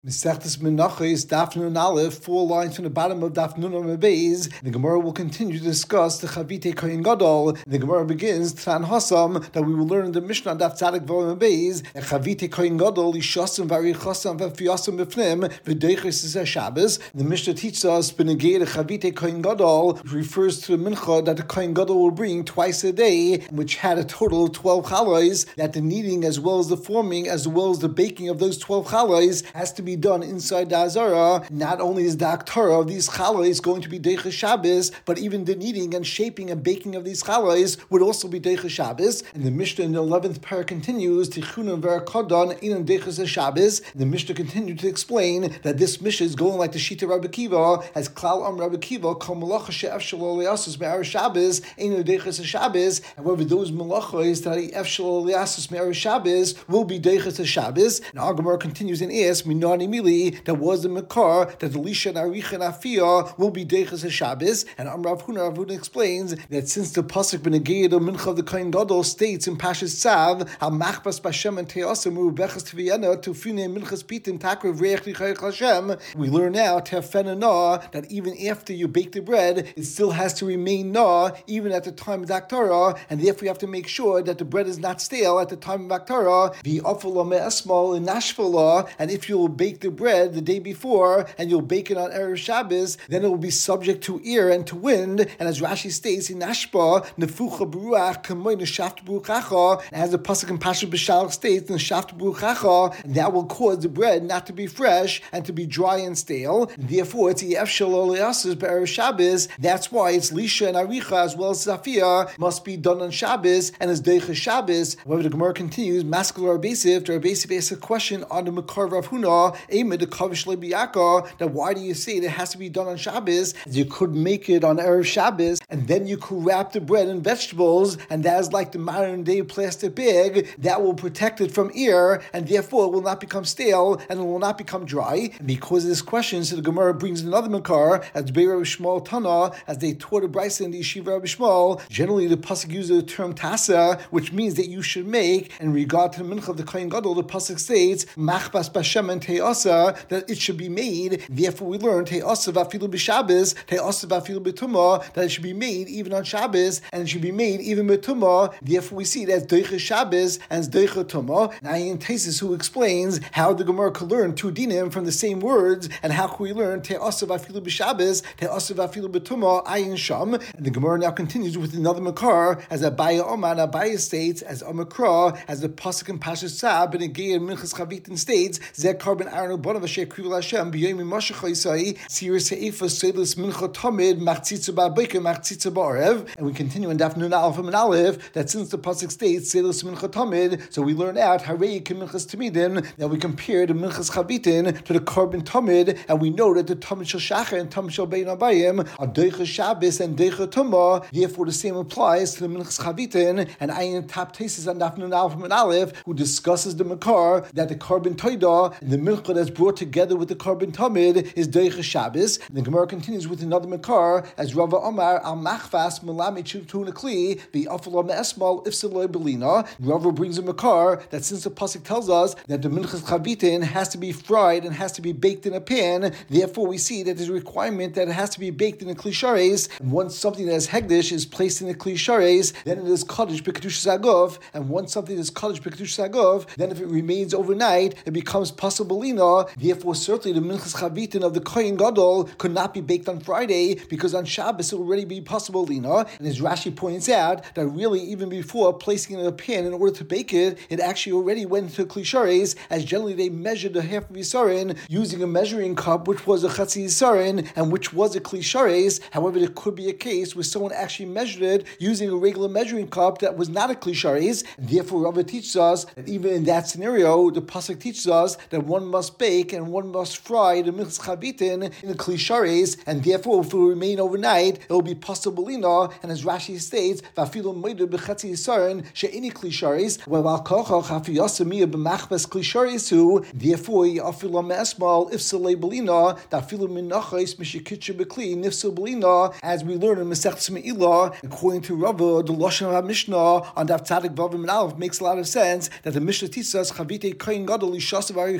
Mesechtes Menachos, Daf Nun Aleph, 4 lines from the bottom of Daf Nun Amud Beis. The Gemara will continue to discuss the Chavite Kohen Gadol. The Gemara begins Tran Hasam that we will learn in the Mishnah Daf Tzadik V'Amud Beis. Chavite Kohen Gadol Yishasam Varichasam V'Fiyasam B'Fnim V'Deiches is Shabbos. The Mishnah teaches us Benegei Chavite Kohen Gadol, which refers to the mincha that the Kohen Gadol will bring twice a day, which had a total of 12 chalois. That the kneading as well as the forming as well as the baking of those 12 chalois has to be done inside the Azara. Not only is the Aktara of these chalois going to be Deiches Shabbos, but even the kneading and shaping and baking of these chalois would also be Deiches Shabbos. And the Mishnah in the 11th parak continues, Tichunan V'Arkodon Inan Deiches Shabbos. The Mishnah continued to explain that this Mishnah is going like the Shita Rabbi Kiva, as Klal Rabbi Kiva, Kol Malacha She'ef Shelo Liasus Me'ar Shabbos, Inan Deiches Shabbos. However, those malachos that Ef Shelo Liasus Me'ar Shabbos will be Deiches Shabbos. And our Gemara continues and asks, Minani Mili, that was the Makar, that the Lisha and Aricha and Afiyah will be Deiches Shabbos. And Rav Huna explains that since the Pasuk Benegei the Mincha of the Kohen Gadol states in Pashas Tzav, Al Machbas Bashem and Te'asem Ubechas Tviyana to Fine Minchas Pitim Takrev Reich Lichayich Hashem, we learn now Tefena Na that even after you bake the bread, it still has to remain Na even at the time of the Aktara, and therefore you have to make sure that the bread is not stale at the time of Aktara. V'afala me'esmal in Nashvala, and if you'll bake the bread the day before and you'll bake it on Erev Shabbos, then it will be subject to ear and to wind. And as Rashi states in Nashpa, Nefucha Beruach Kamoy Neshaft Beruchacha, as the pasuk in Pasha B'Shalach states, Neshaft Beruchacha, and that will cause the bread not to be fresh and to be dry and stale. And therefore, it's Ef Shelo Liasus B'Erev Shabbos. That's why it's Lisha and Aricha as well as Zafia must be done on Shabbos and as Deiches Shabbos. However, the Gemara continues, Maskal Rabbeisiv, the Rabbeisiv asks a question on the Makar Rav Huna, the Kavish Lebiyaka, that why do you say it has to be done on Shabbos? You could make it on Erev Shabbos, and then you could wrap the bread in vegetables, and that is like the modern day plastic bag that will protect it from air, and therefore it will not become stale and it will not become dry. And because of this question, so the Gemara brings another Makar, as Be'er Rabbi Shmuel Tana, as they taught a Brisa in the Yeshiva Rabbi Shmuel. Generally, the pasuk uses the term Tasa, which means that you should make. In regard to the mincha of the Kohen Gadol, the pasuk states Machbas Bashem and Te'asa, that it should be made. Therefore, we learn Te'asa v'afilu b'Shabbos, Te'asa v'afilu b'Tumah, that it should be made even on Shabbos, and it should be made even b'Tumah. Therefore, we see that Deiches Shabbos and Deiches Tumah. Now, in Taisus, who explains how the Gemara could learn two dinim from the same words, and how can we learn Te'asa v'afilu b'Shabbos, Te'asa v'afilu b'Tumah, Ayin Sham. And the Gemara now continues with another Makar, as Abaya Oman, Abaya states, as Amakra, as the pasuk in Pashas Tzav, Benegei Minchas Chavitin states, Zeh Karben Aaron Bonav Asher Krivul Hashem B'Yom Mashach Yisai Sir Seifa Seidus Mincha Tamid Machtzitza Ba'Beika Machtzitza Ba'Arev. And we continue in Daf Nun Aleph and Aleph that since the pasuk states Seidus Mincha Tamid, so we learn out Harei Minchas Tamidin, that we compare the Minchas Chavitin to the Karben Tamid, and we know that the Tamid Shel Shachar and Tamid Shel Bein Abayim are Deiches Shabbos and Deiches Tumah. Therefore, the same applies to the Minchas Chavitin. And Ayin Tap Tesis on Daf Nun Aleph and Aleph, who discusses the Makar that the Karben Toida and the Mincha that's brought together with the Karben Tamid is Deiches Shabbos. And the Gemara continues with another Makar as Rava Omar al Machvas Melami Chutun Akli the Afala Me'esmal Ifsaloi Belina. Rava brings a Makar that since the pasuk tells us that the Minchas Chavitin has to be fried and has to be baked in a pan, therefore we see that there's a requirement that it has to be baked in a Kli Shares. And once something that is Hegdish is placed in a Kli Shares, then it is Kaddish B'Kedusha Zagov. And once something is Kaddish B'Kedusha Zagov, then if it remains overnight, it becomes Pasabelina. Therefore, certainly the Minchas Chavitin of the Kohen Gadol could not be baked on Friday, because on Shabbos it will already be Pasabelina. And as Rashi points out, that really even before placing it in a pan in order to bake it, it actually already went into Kli Shares, as generally they measured the half of Yisarin using a measuring cup, which was a Chatzi Yisarin, and which was a Kli Shares. However, there could be a case where someone actually measured it using a regular measuring cup that was not a Kli Shares, and therefore Rava teaches us that even in that scenario, the pasuk teaches us that one must bake and one must fry the Minchas Chavitin in the Kli Shares, and therefore if it will remain overnight, it will be Pasabelina. And as Rashi states, Vafilu Moidu B'Chatzi Yisarin She'ini Kli Shares, Wa'al Kochach Hafiyasamiya B'Machbas Kli Shares Hu. Therefore, Afilu Me'esmal Ifsalei Belina Dafilu Minachos Mishikitcha B'Kli Nifsal Belina, as we learn in Masechtas Me'ilah. According to Rava, the Lashon of Mishnah on Daf Tzadik Vav and Aleph makes a lot of sense that the Mishnah teaches us Chavite Kohen Gadol Yishasav Arichasav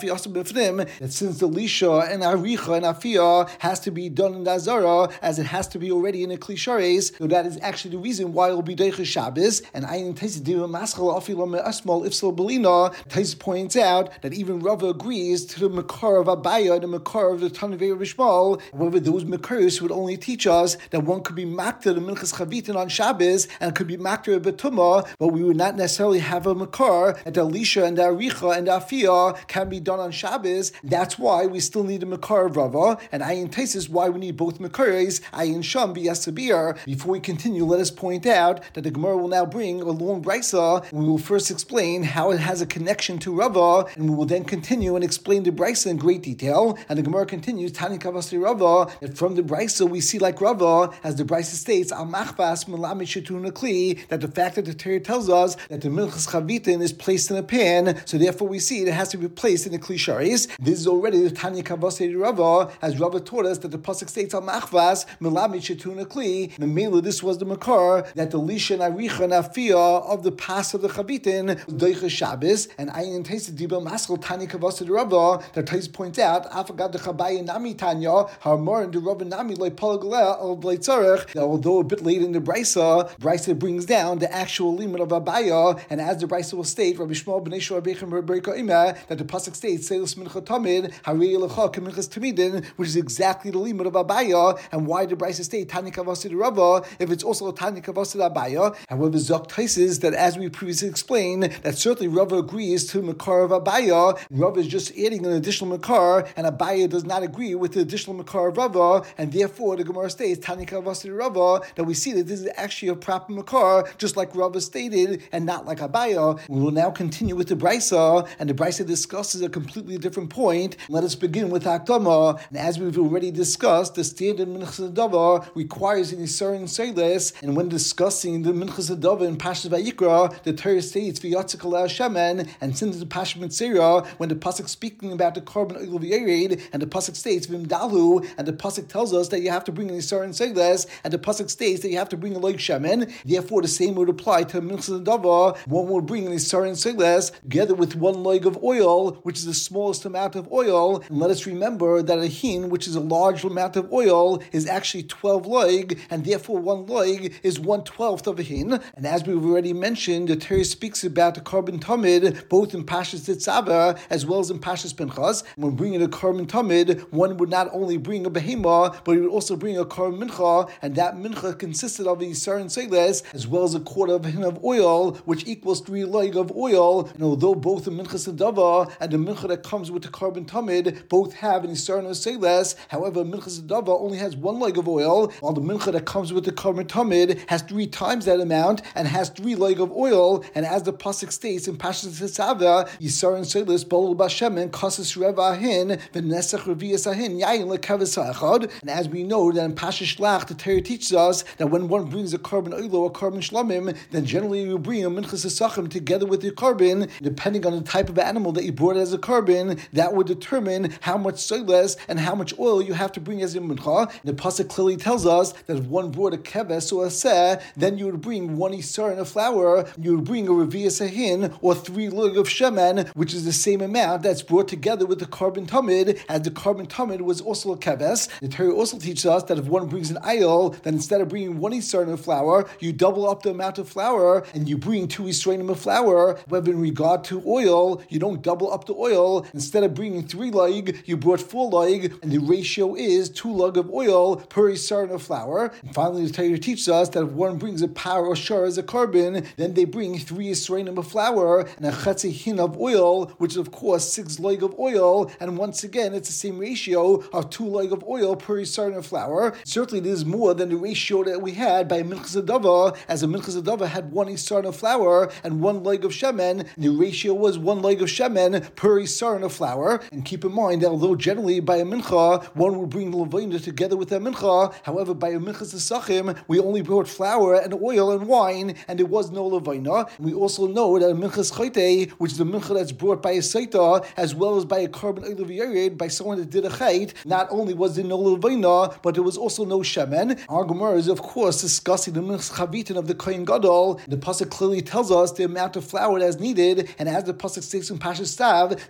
that since the Lisha and Aricha and Afia has to be done in the Azara, as it has to be already in a Kli Shareis, so that is actually the reason why it will be Deicha Shabbos. And Ayin Taisis Diva Maschal Afila Me'asmal Ifsal Belina, Taisis points out that even Rava agrees to the Makar of Abaya and the Makar of the Tanavei Bishmal. However, those Makaris would only teach us that one could be Makta the Minchas Chavitin on Shabbos and could be Makta a Betuma, but we would not necessarily have a Makar that the Lisha and the Aricha and the Afia can be done on Shabbos. That's why we still need a Makar of Rava, and Ayin Taisis why we need both Makaris, Ayin Sham B'Yasabir. Before we continue, let us point out that the Gemara will now bring a long brisa. We will first explain how it has a connection to Rava, and we will then continue and explain the brisa in great detail. And the Gemara continues, Tani Kavasi Rava, that from the brisa we see like Rava, as the brisa states, Al Machvas Melami Shetun Akli, that the fact that the Torah tells us that the Minchas Chavitin is placed in a pan, so therefore we see it has to be placed in a Kli Shareis. This is already the Tani Kavasi Rava, as Rava taught us that the pasuk states Al Machvas Melami Shetun Akli. Memela, this was the makar that the Lisha and Aricha and Afia of the pas of the Chavitin was Deicha Shabbos, and Ayin Taisis Diba Maschal Tani Kavasi Rava, that Taisis points out Afagad the Chabaya Nami Tanya Harmar and the Rava Nami like Palagala or Blaitzarech. Although a bit late in the brisa brings down the actual limit of Abaya, and as the brisa will state, Rabbi Shmuel Bnei Shua Bechem Rebbeika Ima, that the pasuk states Seilus Mincha Tamid Harei Lecha Keminchas Tamidin, which is exactly the limit of Abaya. And why the brisa state Tani Kavasi Rava if it's also a Tani Kavasi Abaya? However, Zok Taisis that as we previously explained, that certainly Rava agrees to Makar of Abaya. Rava is just adding an additional Makar, and Abaya does not agree with the additional Makar of Rava, and therefore the Gemara states Tani Kavasi Rava, that we see that this is actually a proper Makar, just like Rava stated, and not like Abaya. We will now continue with the Brisa, and the Brisa discusses a completely different point. Let us begin with Akdama, and as we've already discussed, the standard Minchas Davar requires an Yisar and Seiles, and when discussing the Minchas Davar in Pashas Vayikra, the Torah states V'yatzik alei Shemen, and since the Pashas Mitzera, when the pasuk speaking about the carbon oil v'yered, and the pasuk states V'imdalu, and the pasuk tells us that you have to bring an Yisar and Seiles, and the pasuk states that you have to bring a loig Shemen. Therefore, the same would apply to Minchas Davar. One would bring an Yisar and Seiles together with one loig of oil, which is the smallest amount of oil. And let us remember that a hin, which is a large amount of oil, is actually 12 loig, and therefore one loig is 1/12 of a hin. And as we've already mentioned, the Torah speaks about the carbon tamid both in Pashas Tetzaveh as well as in Pashas Pinchas. When bringing a carbon tamid, one would not only bring a behema, but he would also bring a carbon mincha, and that mincha consisted of a Yisar and Seiles as well as a quarter of a hin of oil, which equals 3 loig of oil. And although both the minchas Dava and the mincha that comes with the carbon tamid both have an Yisar and Seiles, however, minchas Dava only has 1 loig of oil, while the mincha that comes with the carbon tamid has 3 times that amount and has 3 loig of oil. And as the pasuk states in Pashas Tetzaveh, Yisar and Seiles bolul b'shemen kasus reva ahin v'nesach revius ahin yayin lekavas ha'achad. And as we know that in Pashas Shlach, the Torah teaches us that when one brings a carbon oil or a carbon shlamim, then generally you bring a minchas esachim together with the carbon. Depending on the type of animal that you brought as a carbon, that would determine how much Seiles and how much oil you have to bring as a mincha. The pasuk clearly tells us that if one brought a keves or a seh, then you would bring 1 Yisar and a flour, you would bring a revius ahin or 3 lug of shemen, which is the same amount that's brought together with the carbon tamid, as the carbon tamid was also a keves. The Torah also teaches us that if one brings an ayil, then instead of bringing 1 Yisar and a flour, you double up the amount of flour and you bring 2 Yisraelim of flour. But in regard to oil, you don't double up the oil. Instead of bringing 3 lug, you brought 4 lug, and the ratio is 2 lug of oil per Yisar and a flour. And finally, the Torah teaches us that if one brings a par or shar as a carbon, then they bring 3 Yisraelim of flour and a chetzi hin of oil, which is of course 6 lug of oil. And once again, it's the same ratio of 2 lug of oil per Yisar and a flour. Certainly, this is more than the ratio that we had by Minchas Adava, as a Minchas Adava had 1 Yisar and a flour and 1 lug of shemen. The ratio was 1 lug of shemen per Yisar and a flour. And keep in mind that although generally by a mincha, one would bring the levina together with a mincha, however, by a minchas esachim, we only brought flour and oil and wine, and there was no levina. We also know that a minchas chayte, which is the mincha that's brought by a saita, as well as by a carbon oil of by someone that did a chayt, not only was there no levina, but there was also no shemen. Our Gemara is, of course, discussing the minchas chavitin of the Kohen Gadol. The pasuk clearly tells us the amount of flour that is needed, and as the pasuk states in Pashas Stav,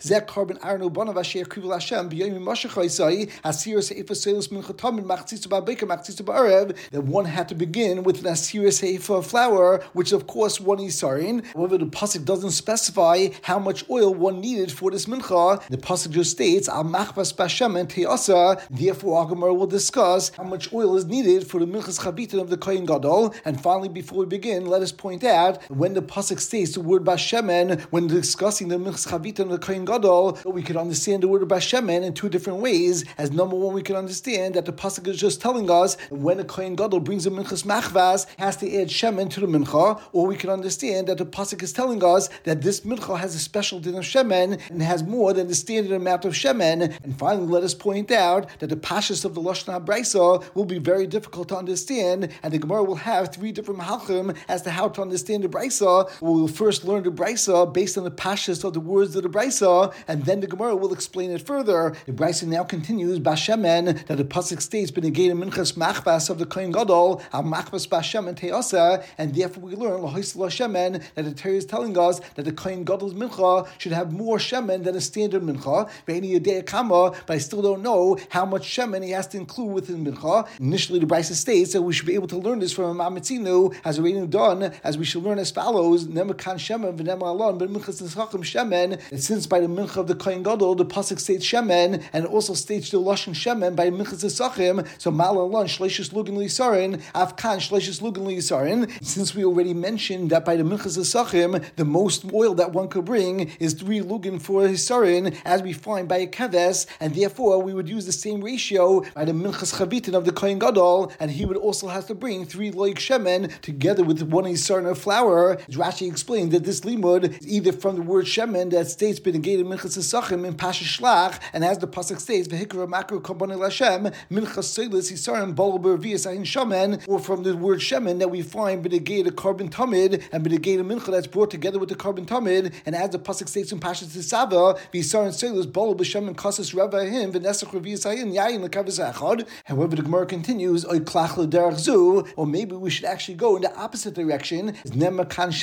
Zeh carbon arno banav asher krivul Hashem b'yom mashachosai asir seifa seilus mincha tamid machzitzu ba'beker machzitzu ba'arev. That one had to begin with an asir seifa flour, which of course one is sarin. However, the pasuk doesn't specify how much oil one needed for this mincha. The pasuk just states al machbas b'Hashem and te'asa. Therefore, our Gemara will discuss how much oil is needed for the minchas chabitin of the Kohen Gadol. And finally, before we begin, let us point out when the pasuk states the word Bashemen, when discussing the minchas chabitin of the Kohen Gadol, we can understand the word Bashemen in two different ways. As number one, we can understand that the pasuk is just telling us that when a Kohen Gadol brings a minchas machvas, has to add shemen to the mincha, or we can understand that the pasuk is telling us that this mincha has a special din of shemen and has more than the standard amount of shemen. And finally, let us point out that the pashas of the Lashon HaBraisa will be very difficult to understand, and the Gemara will have three different halachim as to how to understand the Braisa. We will first learn the Braisa based on the pashas of the words of the Braisa, and then the Gemara will explain it further. The Braisa now continues Bashemen, that the pasuk states b'negei minchas machbas of the Kohen Gadol al machbas Bashemen te'asa, and therefore we learn lahoisel shemen, that the Torah is telling us that the Kohen Gadol's mincha should have more shemen than a standard mincha. But I still don't know how much shemen he has to include within mincha. Initially, the Braisa states that we should be able to learn this from Mamitzinu, as already done, as we should learn as follows: Nemakan shemen v'nema alon, but minchas nischachim shemen. And since by the mincha of the Kohen Gadol, the pasuk states shemen, and it also states the lashon shemen by minchas nischachim. So mal alon shleishis lugan lisarin, afkan shleishis lugan lisarin. Since we already mentioned that by the minchas nischachim, the most oil that one could bring is 3 lugan for hisarin, as we find by a keves, and therefore we would use the same ratio by the minchas chavitin of the Kohen Gadol, and he would also have to bring 3 loik shemen together with 1 hisarin of flour. Rashi explained that this limud is either from the word shemen that states b'negei minchas nisachim in Pasha Shlach, and as the pasuk states v'hikra makro kabbanih Hashem minchas seilis hisarim bol b'rvias ayin shemen, or from the word shemen that we find b'negei the carbon tamid and b'negei the mincha that's brought together with the carbon tamid, and as the pasuk states in Pasha Tisava v'hisarin seilis bol b'shemen kasas revahim v'nesach rvias ayin yayin l'kavas echad. However, the Gemara continues or maybe we should actually go in the opposite direction. Since the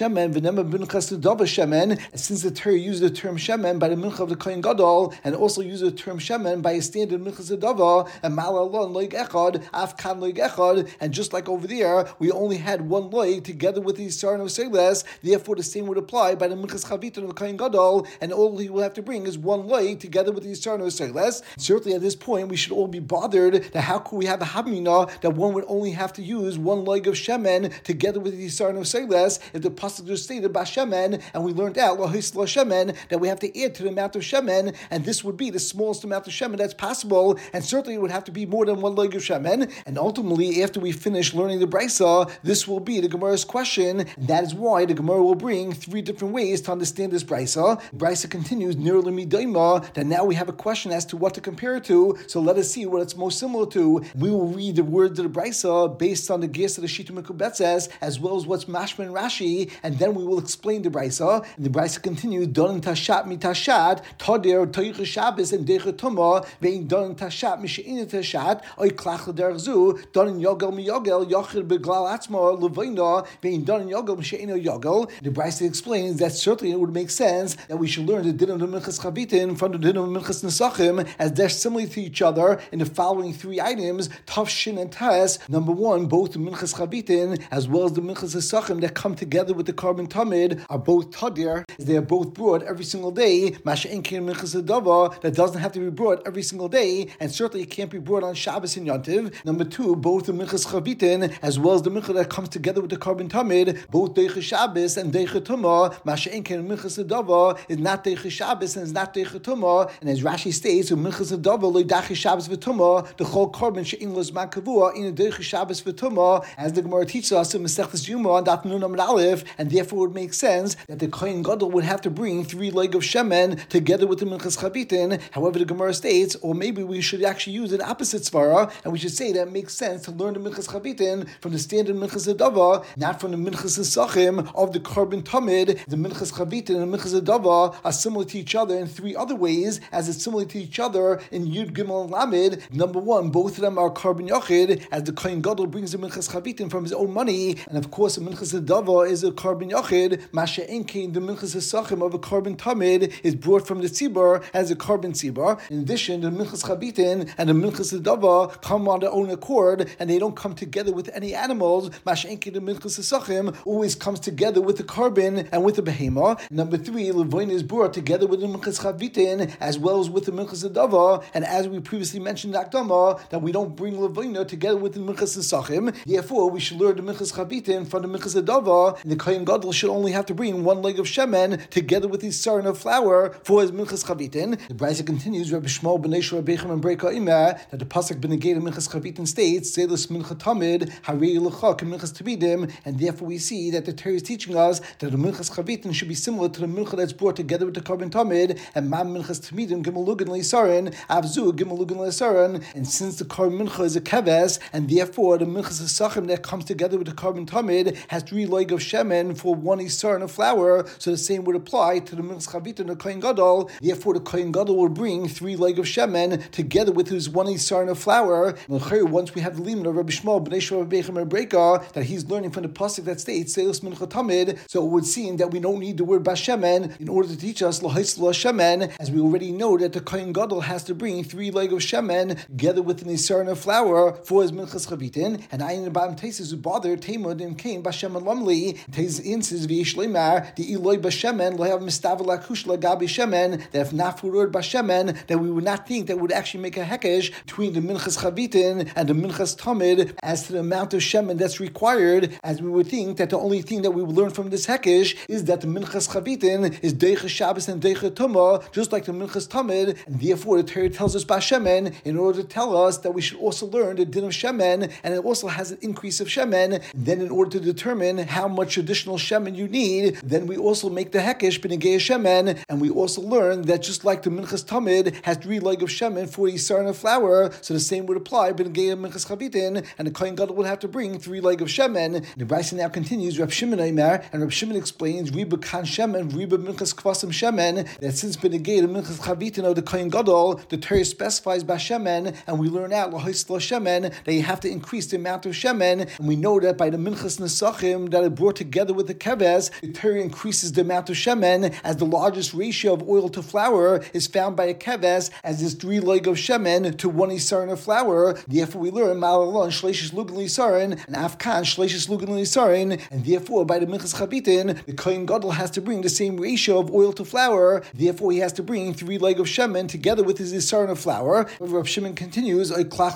Torah used the term shemen by the mincha of the Kohen Gadol, and also used the term shemen by a standard minchas adava, and malalon loig echad, afkan loig echad, and just like over there, we only had 1 loig together with the Yisrael of Seles. Therefore, the same would apply by the minchas chaviton of the Kohen Gadol, and all he will have to bring is 1 loig together with the Yisrael of Seles. Certainly, at this point, we should all be bothered that how could we have a hamina that one would only have to use 1 loig of shemen together with the Yisrael of Seles if the pasuk just stated Bashemen, and we learned out lahisla shemen that we have to add to the amount of shemen, and this would be the smallest amount of shemen that's possible, and certainly it would have to be more than 1 loig of shemen. And ultimately, after we finish learning the Braisa, this will be the Gemara's question, and that is why the Gemara will bring 3 different ways to understand this Braisa. Braisa continues near Lemidaima, that now we have a question as to what to compare it to, so let us see what it's most similar to. We will read the words of the Braisa based on the Ges of the Shita Mekubetzes, as well as what's Mashma and Rashi, and then we will explain the Braisa. And the Braisa continues, Don Tashat mitashat, Tadir Toich Shabbos and Dechetuma, Vein Don Tashat Mishain Tashat, Oy Klach Derzu, Don Yogel Miyogel, Yochid Beglal Atzma, Levina, Vein Don Yogel Mishain Yogel. The Braisa explains that certainly it would make sense that we should learn the din of the Minchas Chavitin from the din of the Minchas Nesachim, as they're similar to each other in the following 3 items: Tav, Shin, and Tes. Number 1, both the Minchas Chavitin as well as the Minchas Nesachim that come together with the carbon tamid are both tadir. They are both brought every single day. Masha'en kein minchas adava that doesn't have to be brought every single day, and certainly it can't be brought on Shabbos and Yontiv. Number 2, both the minchas chavitin as well as the mincha that comes together with the carbon tamid, both deicha Shabbos and deicha tuma. Masha'en kein minchas adava is not deicha Shabbos and is not deicha tuma. And as Rashi states, minchas adava lo dachi Shabbos v'tuma the whole carbon she'in lo zman kavua in a deicha Shabbos v'tuma, as the Gemara teaches us in Masechtas Yuma on Daf Nun Amud Aleph, and therefore it would make sense that the Kohen Gadol would have to bring 3 loig of shemen together with the minchas chavitin. However, the Gemara states, or maybe we should actually use an opposite svara, and we should say that it makes sense to learn the minchas chavitin from the standard minchas adava, not from the minchas esachim of the carbon tamid. The minchas chavitin and the minchas adava are similar to each other in 3 other ways, as it's similar to each other in Yud Gimel and Lamed. Number 1, both of them are carbon yochid, as the Kohen Gadol brings the minchas chavitin from his own money, and of course the minchas adava is a carbon yochid. Masha enkein the minchas esachim of a carbon tamid is is brought from the tzibur as a carbon tzibur. In addition, the minchas chabitin and the minchas adava come on their own accord, and they don't come together with any animals. Mashenki the minchas esachim always comes together with the carbon and with the behema. Number 3, levoin is brought together with the minchas chavitin as well as with the minchas adava. And as we previously mentioned in Akdama, that we don't bring levoina together with the minchas esachim. Therefore, we should learn the minchas chavitin from the minchas adava. And the kohen gadol should only have to bring 1 leg of shemen together with his saran of flour for his minchas chavitin. The Brisa continues, Rabbi Shmuel ben Eishua Rebbeichem and Breika Imer, that the pasuk beneged minchas chavitin states, Zeilus mincha tamid harei lecha minchas tabidim, and therefore we see that the Torah is teaching us that the minchas chavitin should be similar to the mincha that's brought together with the carbon tamid, and mam minchas tabidim gimelugan leisarin avzu gimelugan leisarin. And since the carbon mincha is a keves, and therefore the minchas esachim that comes together with the carbon tamid has 3 leg of shemen for 1 isarin of flour, so the same would apply to the minchas chavitin and the kohen gadol. Therefore, the kohen gadol will bring 3 leg of shemen together with his 1 isarin of flour. Once we have the limit of Rabbi Shmuel ben Eishua Rebbeichem and Breika that he's learning from the pasuk that states Seilus mincha tamid, so it would seem that we don't need the word bashemen in order to teach us lahais shemen, as we already know that the kohen gadol has to bring 3 leg of shemen together with an isarin of flour for his minchas chavitin. And ayin abam teises who bothered tamud and came bashemen lamli teises inses v'yish leimar the eloi bashemen lo have mistavel lakush lagabi shemen, that if not for the word bashemen, that we would not think that would actually make a hekesh between the minchas chavitin and the minchas tamid as to the amount of shemen that's required, as we would think that the only thing that we would learn from this hekesh is that the minchas chavitin is deicha Shabbos and deicha tumah, just like the minchas tamid, and therefore the Torah tells us bashemen in order to tell us that we should also learn the din of shemen, and it also has an increase of shemen. Then in order to determine how much additional shemen you need, then we also make the hekesh b'negei shemen, and we also learn that just like the minchas tamid has 3 leg of shemen for isarin of flour, so the same would apply b'negei minchas chavitin, and the kohen gadol would have to bring 3 leg of shemen. The Brisa now continues, Reb Shimon Aimer, and Reb Shimon explains riba kan shemen, riba minchas kvasim shemen, that since b'negei the minchas chavitin of the kohen gadol, the Torah specifies bashemen, and we learn out lahais shemen that you have to increase the amount of shemen, and we know that by the minchas nesachim that are brought together with the keves, the Torah increases the amount of shemen, as the largest ratio of oil to flour is found by a keves, as this 3 leg of shemen to 1 isarin of flour. Therefore we learn malalon shleishis lugan isarin and afkan shleishis lugan isarin, and therefore by the minchas chavitin the kohen gadol has to bring the same ratio of oil to flour. Therefore he has to bring 3 leg of shemen together with his isarin of flour. Rav Shimon continues,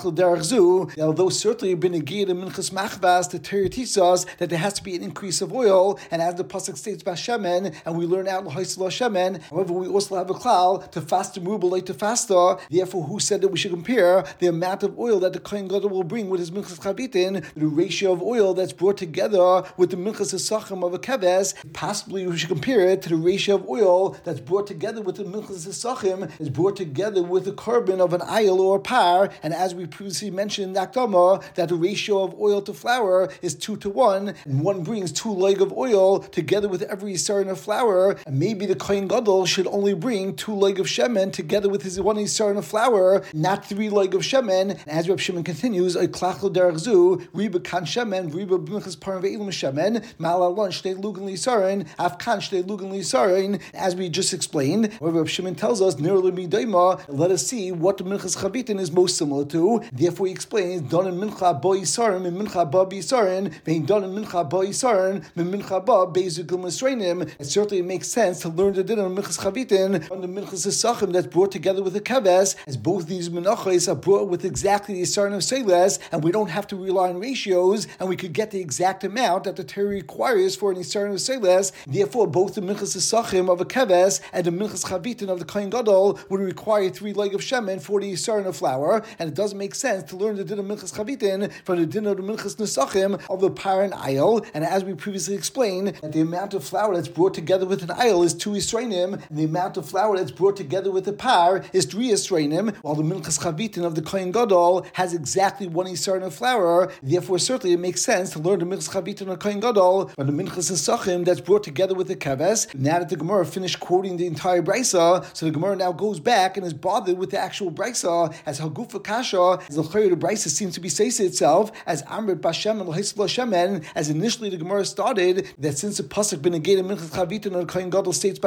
although certainly b'negei and minchas machvas, the Torah teaches us that there has to be an increase of oil, and as the pasuk states bashemen, and we learn out lahais shemen. However, we also have a klal to fasta merubah like to fasta. Therefore, who said that we should compare the amount of oil that the kohen gadol will bring with his minchas chavitin, the ratio of oil that's brought together with the minchas esachim of a keves? Possibly we should compare it to the ratio of oil that's brought together with the minchas esachim is brought together with the carbon of an ayil or a par. And as we previously mentioned in Akdama, that the ratio of oil to flour is 2 to 1, and one brings 2 leg of oil together with every isarin of flour, and maybe the kohen gadol should only bring 2 leg of shemen together with his 1 isarin of flour, not 3 leg of shemen. And as Reb Shimon continues, klachlo derech zu riba kan shemen riba b'minchas parim ve'ilim shemen malalon shtei lugan lisarin afkan shtei lugan lisarin. As we just explained, where Reb Shimon tells us nirle midaima, let us see what the minchas chavitin is most similar to. Therefore he explains donin mincha bo isarin min mincha ba bisarin vein donin mincha bo isarin min mincha ba beizugil misreinim. It certainly makes sense to learn the din of minchas chavitin from the minchas esachim that's brought together with the keves, as both these menachos are brought with exactly the isarin of seles, and we don't have to rely on ratios, and we could get the exact amount that the Torah requires for an isarin of seles. Therefore, both the minchas esachim of a keves and the minchas chavitin of the kohen gadol would require 3 leg of shemen for the isarin of flour, and it doesn't make sense to learn the din of minchas chavitin from the din of the minchas nesachim of the par and ayil. And as we previously explained, that the amount of flour that's brought together with an ayil is 2 israinim, and the amount of flour that's brought together with a par is 3 israinim, while the minchas chavitin of the kohen gadol has exactly 1 isarin of flour. Therefore, certainly it makes sense to learn the minchas chavitin of the kohen gadol from the minchas nesachim that's brought together with the keves. Now that the Gemara finished quoting the entire brisa, so the Gemara now goes back and is bothered with the actual brisa, as hagufa kasha, as the brisa seems to be saying itself, as amrit bashem and l'hisla shemen, as initially the Gemara started that since the pasuk b'negei minchas chavitin of the kohen gadol states bashemen,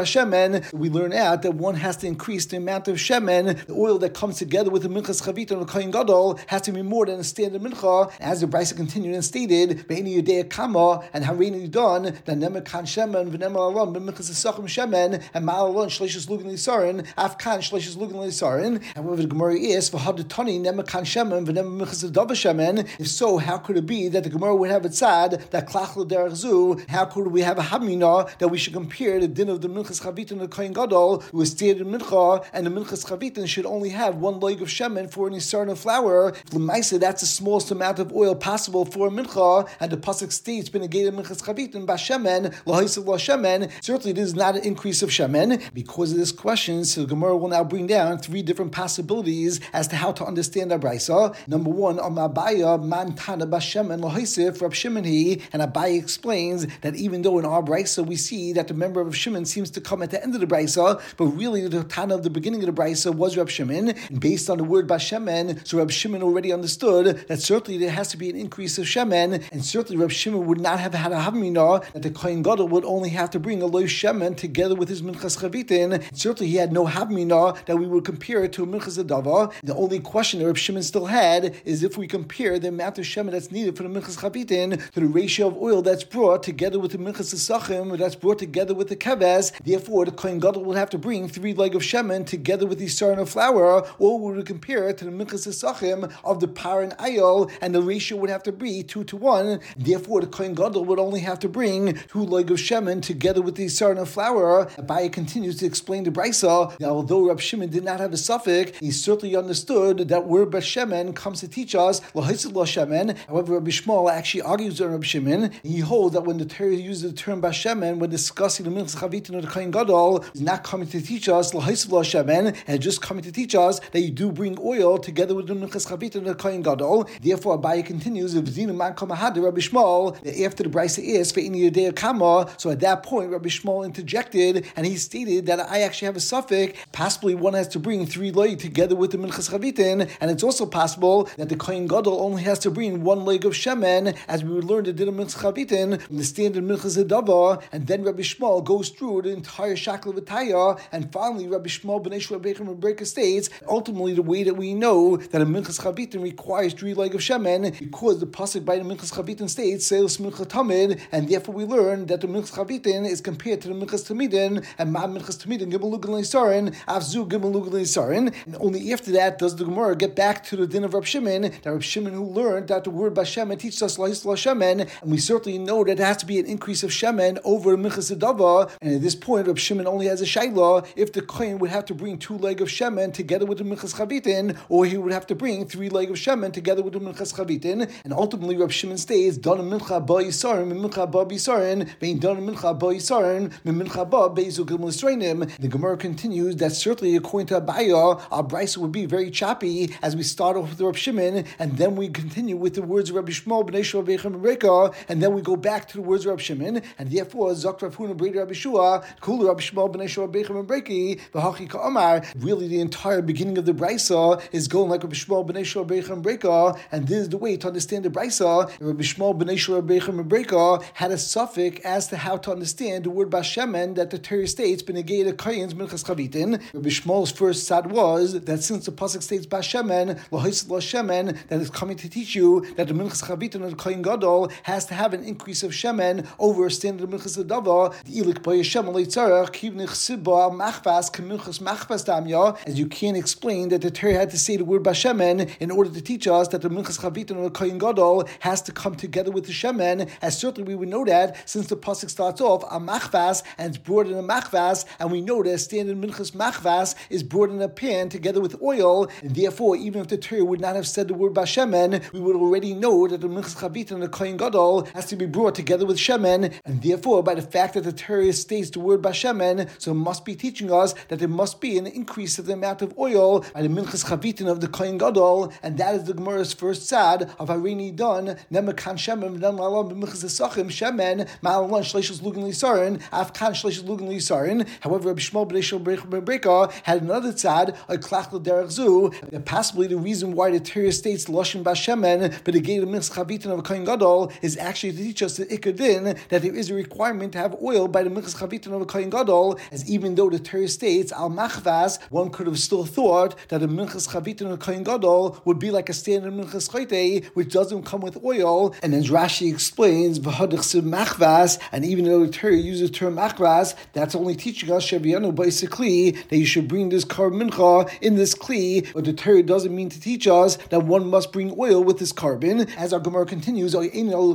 shemen, we learn out that one has to increase the amount of shemen, the oil that comes together with the minchas chavita and the kohen gadol, has to be more than a standard mincha. As the brisa continued and stated, be'eni yudei kama and hareini done, that nemer kan shemen v'nemer alon b'minchas esachim shemen and ma'al alon shleishas lugin lisarin afkan shleishas lugin lisarin. However, the Gemara is for hadutani nemer kan shemen v'nemer minchas adava shemen. If so, how could it be that the Gemara would have it sad that klachlo derech zu? How could we have a hamina that we should compare the din of the minchas chavita and the kohen gadol who is standard mincha, and the minchas chavita should only have one leg of shemen for an isarn of flour? L'maisa, that's the smallest amount of oil possible for a mincha, and the pasuk states b'negated minchas chavita and bashemen lahaisav lashemen. Certainly, this is not an increase of shemen. Because of this question, so the Gemara will now bring down three different possibilities as to how to understand our brisa. Number one, Abaya man tana bashemen lahaisif Rab Shimon he, and Abaye explains that even though in our brisa we see that the member of Rab Shimon seems to come at the end of the brisa, but really the tana of the beginning of the brisa was Rab Shimon, and based on the word bashemen, so Rab Shimon already understood that certainly there has to be an increase of shemen, and certainly Rab Shimon would not have had a havmina that the kohen gadol would only have to bring a loy shemen together with his minchas chavitin. Certainly he had no havmina that we would compare it to a minchas adava. The only question that Rab Shimon still had is if we compare the amount of shemen that's needed for the minchas chavitin to the ratio of oil that's brought together with the minchas esachim that's brought together with the keves. Therefore, the kohen gadol would have to bring 3 leg of shemen together with the sarn of flour, or we would compare it to the minchas esachim of the par and ayol, and the ratio would have to be 2 to 1. Therefore, the kohen gadol would only have to bring 2 leg of shemen together with the sarn of flour. Abaye continues to explain the brisa that although Rab Shimon did not have a suffix, he certainly understood that word bashemen comes to teach us lahaisav lashemen. However, Rabbi Shmuel actually argues with Rab Shimon. He holds that when the Torah uses the term bashemen when discussing the minchas chavitin of the kohen gadol, is not coming to teach us lahaisav lashemen, and just coming to teach us that you do bring oil together with the minchas chavitin of the kohen gadol. Therefore, Abaye continues of zinu man kamahad Rabbi Shmuel that after the brisa is for any yudei kama. So at that point, Rabbi Shmuel interjected and he stated that I actually have a suffix. Possibly one has to bring 3 leg together with the minchas chavitin, and it's also possible that the kohen gadol only has to bring 1 leg of shemen, as we would learn the din of minchas chavitin from the standard minchas adava. And then Rabbi Shmuel goes through the entire shakel of Ataya, and finally Rabbi Shmuel b'nei Shua Bechem Rebbeika states ultimately the way that we know that a minchas chavitin requires 3 leg of shemen because the pasuk by the minchas chavitin states seils minchas tamid, and therefore we learn that the minchas chavitin is compared to the minchas tamidin, and ma minchas tamidin gimel lugan leisarin afzu gimel lugan leisarin. And only after that does the Gemara get back to the din of Rab Shimon, that Rab Shimon who learned that the word bashemen teaches us lahis lashemen, and we certainly know that there has to be an increase of shemen over minchas adava. And at this point, Rab Shimon only has a shayla if the kohen would have to bring 2 leg of shemen together with the minchas chavitin, or he would have to bring 3 leg of shemen together with the minchas chavitin. And ultimately, Rab Shimon states, "Don mincha ba yisarin, mincha ba bisarin, vein don mincha ba yisarin, mincha ba beizul gimel yisreinim." The Gemara continues that certainly according to Abaya, our brisa would be very choppy as we start off with Rab Shimon, and then we continue with the words of Rabbi Shmuel b'nei Shua Bechem Rebbeika, and then we go back to the words of Rab Shimon, and therefore Zok Rav Huna Brei Rabbi Shua Kulu Rabbi Shmuel b'nei Shua Bechem Rebbeiki v'hachi ka'amar. Really, the entire beginning of the brisa is going like Rabbi Shmuel b'nei Shua Bechem Rebbeika, and this is the way to understand the brisa. Rabbi Shmuel b'nei Shua Bechem Rebbeika had a suffix as to how to understand the word bashemen that the Torah states b'negei kohen's minchas chavitin. Rabbi Shmuel's first sad was that since the pasuk states bashemen lahaisav lashemen, that is coming to teach you that the minchas chavitin of the kohen gadol has to have an increase of shemen over a standard minchas adava. The ilik by shemen leitzarach kivnich siba machvas keminchas machvas damya, as you can't explain that the Torah had to say the word bashemen in order to teach us that the minchas chavitin of the kohen gadol has to come together with the shemen, as certainly we would know that since the pasuk starts off a machvas and it's brought in a machvas, and we know that standard minchas machvas is brought in a pan together with oil, and therefore even if the Torah would not have said the word bashemen, we would already know that the minchas chavitin and the kohen gadol has to be brought together with shemen, and therefore by the fact that the Torah states the word bashemen, so it must be teaching us that there must be an increase of the amount of oil by the minchas chavitin of the kohen gadol, and that is the Gemara's first sad of harini done nemer kan shemen v'nem lalam b'minchas esachim shemen ma'alon shleishos lugan lisarin afkan shleishos lugan lisarin. However, Rabbi Shmuel b'nei Shua Bechem Rebbeika had another tzad a klachlo derech zu, that possibly the reason why the Torah states loshin bashemen but the gate of minchas chavitin of a kohen gadol is actually to teach us the ikar din that there is a requirement to have oil by the minchas chavitin of a kohen gadol. Gadol, as even though the Torah states al machvas, one could have still thought that a minchas chavitin or kohen gadol would be like a standard minchas chayte, which doesn't come with oil. And as Rashi explains, v'hadich machvas, and even though the Torah uses the term machvas, that's only teaching us shevianu basically that you should bring this carbon mincha in this kli, but the Torah doesn't mean to teach us that one must bring oil with this carbon. As our Gemara continues, therefore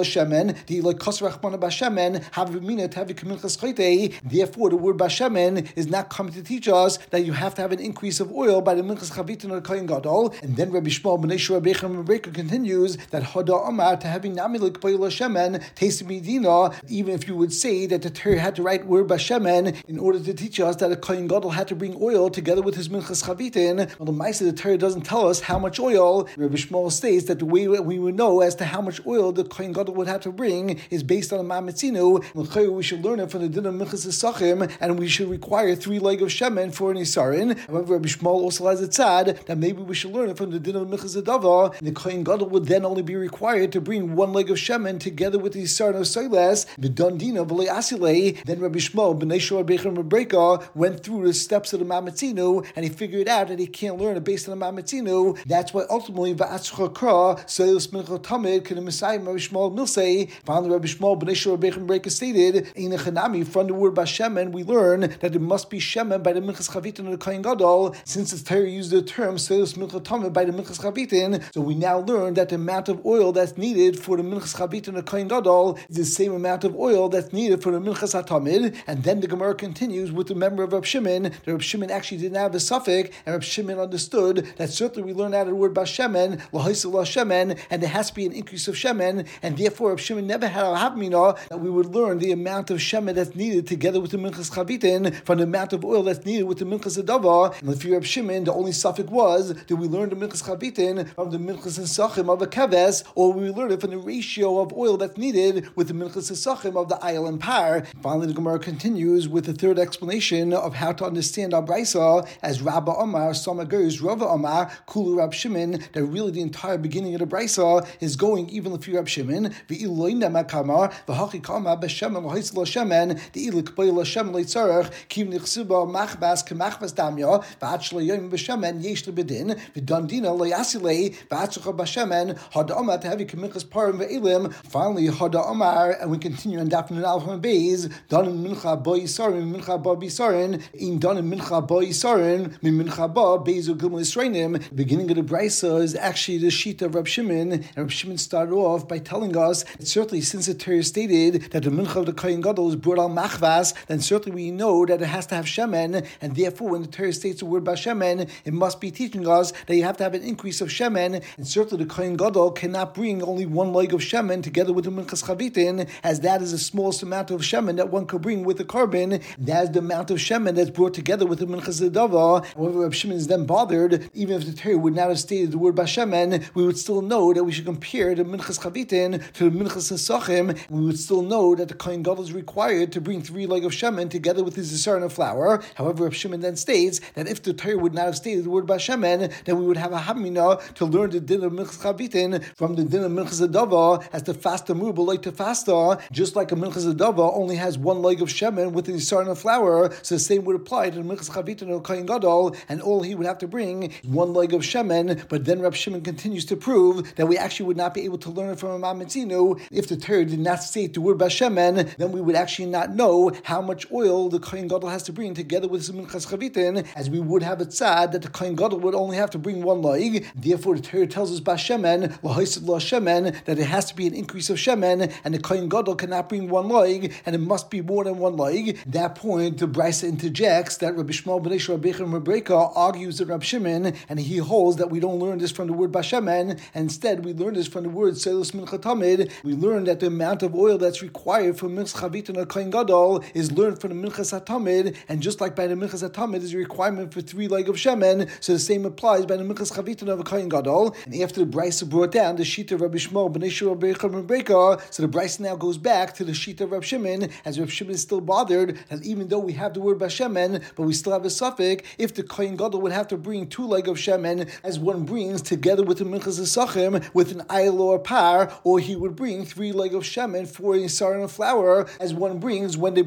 the word bashemen is not coming to teach us that you have to have an increase of oil by the minchas chavitin or kohen gadol. And then Rabbi Shmuel ben Yeshua Bechem Rebbeika continues that hada amar to having namilik koil shemen taste medina. Even if you would say that the Torah had to write word bashemen in order to teach us that a kohen gadol had to bring oil together with his minchas chavitin, well, the Maisa the Torah doesn't tell us how much oil. Rabbi Shmuel states that the way we would know as to how much oil the kohen gadol would have to bring is based on a ma'ametzinu. We should learn it from the din of minchas esachim, and we should require 3 leg of shemen for an isarin. However, Rabbi Shmuel also has it said that maybe we should learn it from the din of minchas adava. The kohen gadol would then only be required to bring 1 leg of shemen together with the isarin of soiles. V'dandina v'lei asilei. Then Rabbi Shmuel ben Yeshua Bechem Rebbeika went through the steps of the ma'ametzinu, and he figured out that he can't learn it based on the ma'ametzinu. That's why ultimately va'atzcha kra soiles mincha tamid can the Messiah Rabbi Shmuel milsei. Finally, Rabbi Shmuel ben Yeshua Bechem Rebbeika stated in the Chanami from the word bashemen we learn that it must be shemen by the minchas chavitin and the kohen gadol. Since the Torah used the term soiles mincha tamid by the minchas chavitin, so we now learn that the amount of oil that's needed for the minchas chavitin and the kohen gadol is the same amount of oil that's needed for the minchas hatamid. And then the Gemara continues with the member of Reb Shimon. The Reb Shimon actually didn't have a suffix, and Reb Shimon understood that certainly we learn out of the word bashemen, lahaisa la shemen, and there has to be an increase of shemen, and therefore Reb Shimon never had a havmina that we would learn the amount of shemen that's needed together with the minchas chavitin from the amount of oil that's needed with the minchas adava. And if you're Reb Shimon, the only suffix was, did we learn the minchas chavitin from the minchas esachim of a keves, or we learn it from the ratio of oil that's needed with the minchas esachim of the ayil and par. Finally, the Gemara continues with the third explanation of how to understand our brisa as Rabba Omar, Sama goes, Rava Omar, Kulu Rab Shimon, that really the entire beginning of the brisa is going even if you're Rab Shimon, V'iloina Makamar, V'hachi Kama, B'Shemen, L'Haisla Shemen, D'Ilik B'Ila Shemen L'Tzarech, Kiv Nichsuba, Machbas, Kemachbas Damya, V'Achla Yom B'Shemen, Yesh L'Bedin, V'Dandina, L'Yasilei, V'Atzucha B'Shemen, Hada Omar, to have you Kemichas Parim V'ilim. Finally, Hada Omar, and we continue on Daf Nun Aleph and Beis, Danim Mincha Bo Yisarin, Mincha Bo Bisarin, In Danim Mincha Bo Yisarin, Min Mincha Bo Beis Gimel Yisrainim. The beginning of the brisa is actually the sheet of Reb Shimon, and Reb Shimon started off by telling us that certainly since the Torah stated that the mincha of the kohen gadol is brought al machvas, then certainly we know that it has to have shemen, and therefore when the Torah states the word bashemen, it must be teaching us that you have to have an increase of shemen, and certainly the kohen gadol cannot bring only 1 leg of shemen together with the minchas chavitin, as that is the smallest amount of shemen that one could bring with the carbon. That is the amount of shemen that's brought together with the minchas adava. However, Reb Shimon is then bothered, even if the Torah would not have stated the word bashemen, we would still know that we should compare the minchas chavitin to the minchas esachim. We would still know that the kohen gadol is required to bring 3 leg of shemen together with his isarin of flour. However, Reb Shimon then states that if the Torah would not have stated the word bashemen, then we would have a hamina to learn the din of minchas chavitin from the din of minchas adava as the fasta move like to fasta, just like a minchas adava only has 1 leg of shemen with the isarin of flour. So the same would apply to the minchas chavitin of kohen gadol, and all he would have to bring is 1 leg of shemen. But then Reb Shimon continues to prove that we actually would not be able to learn it from a ma'ametzinu. If the Torah did not state the word bashemen, then we would actually not know how much oil the kohen gadol has to bring together with his minchas chavitin, as we would have it said that the kohen gadol would only have to bring 1 leg. Therefore, the Torah tells us bashemen, lahaisad la shemen, that it has to be an increase of shemen, and the kohen gadol cannot bring 1 leg, and it must be more than 1 leg. At that point, the brisa interjects that Rabbi Shmuel ben Yeshua Bechem Rebbeika argues that Reb Shimon, and he holds that we don't learn this from the word bashemen, and instead we learn this from the word soiles mincha tamid. We learn that the amount of oil that's required for minchas chavitin or kohen gadol is learned from the minchas hatamid, and just like by the minchas hatamid is a requirement for 3 leg of shemen, so the same applies by the minchas chavitin of a kohen gadol. And after the brisa brought down the sheet of Rabbi Shmuel ben Yeshua Bechem Rebbeika, so the brisa now goes back to the sheet of Reb Shimon, as Reb Shimon is still bothered that even though we have the word bashemen, but we still have a suffix, if the kohen gadol would have to bring 2 leg of shemen as one brings together with the minchas esachim with an ayil or par, or he would bring 3 leg of shemen for a isarin of flour as one brings when they bring the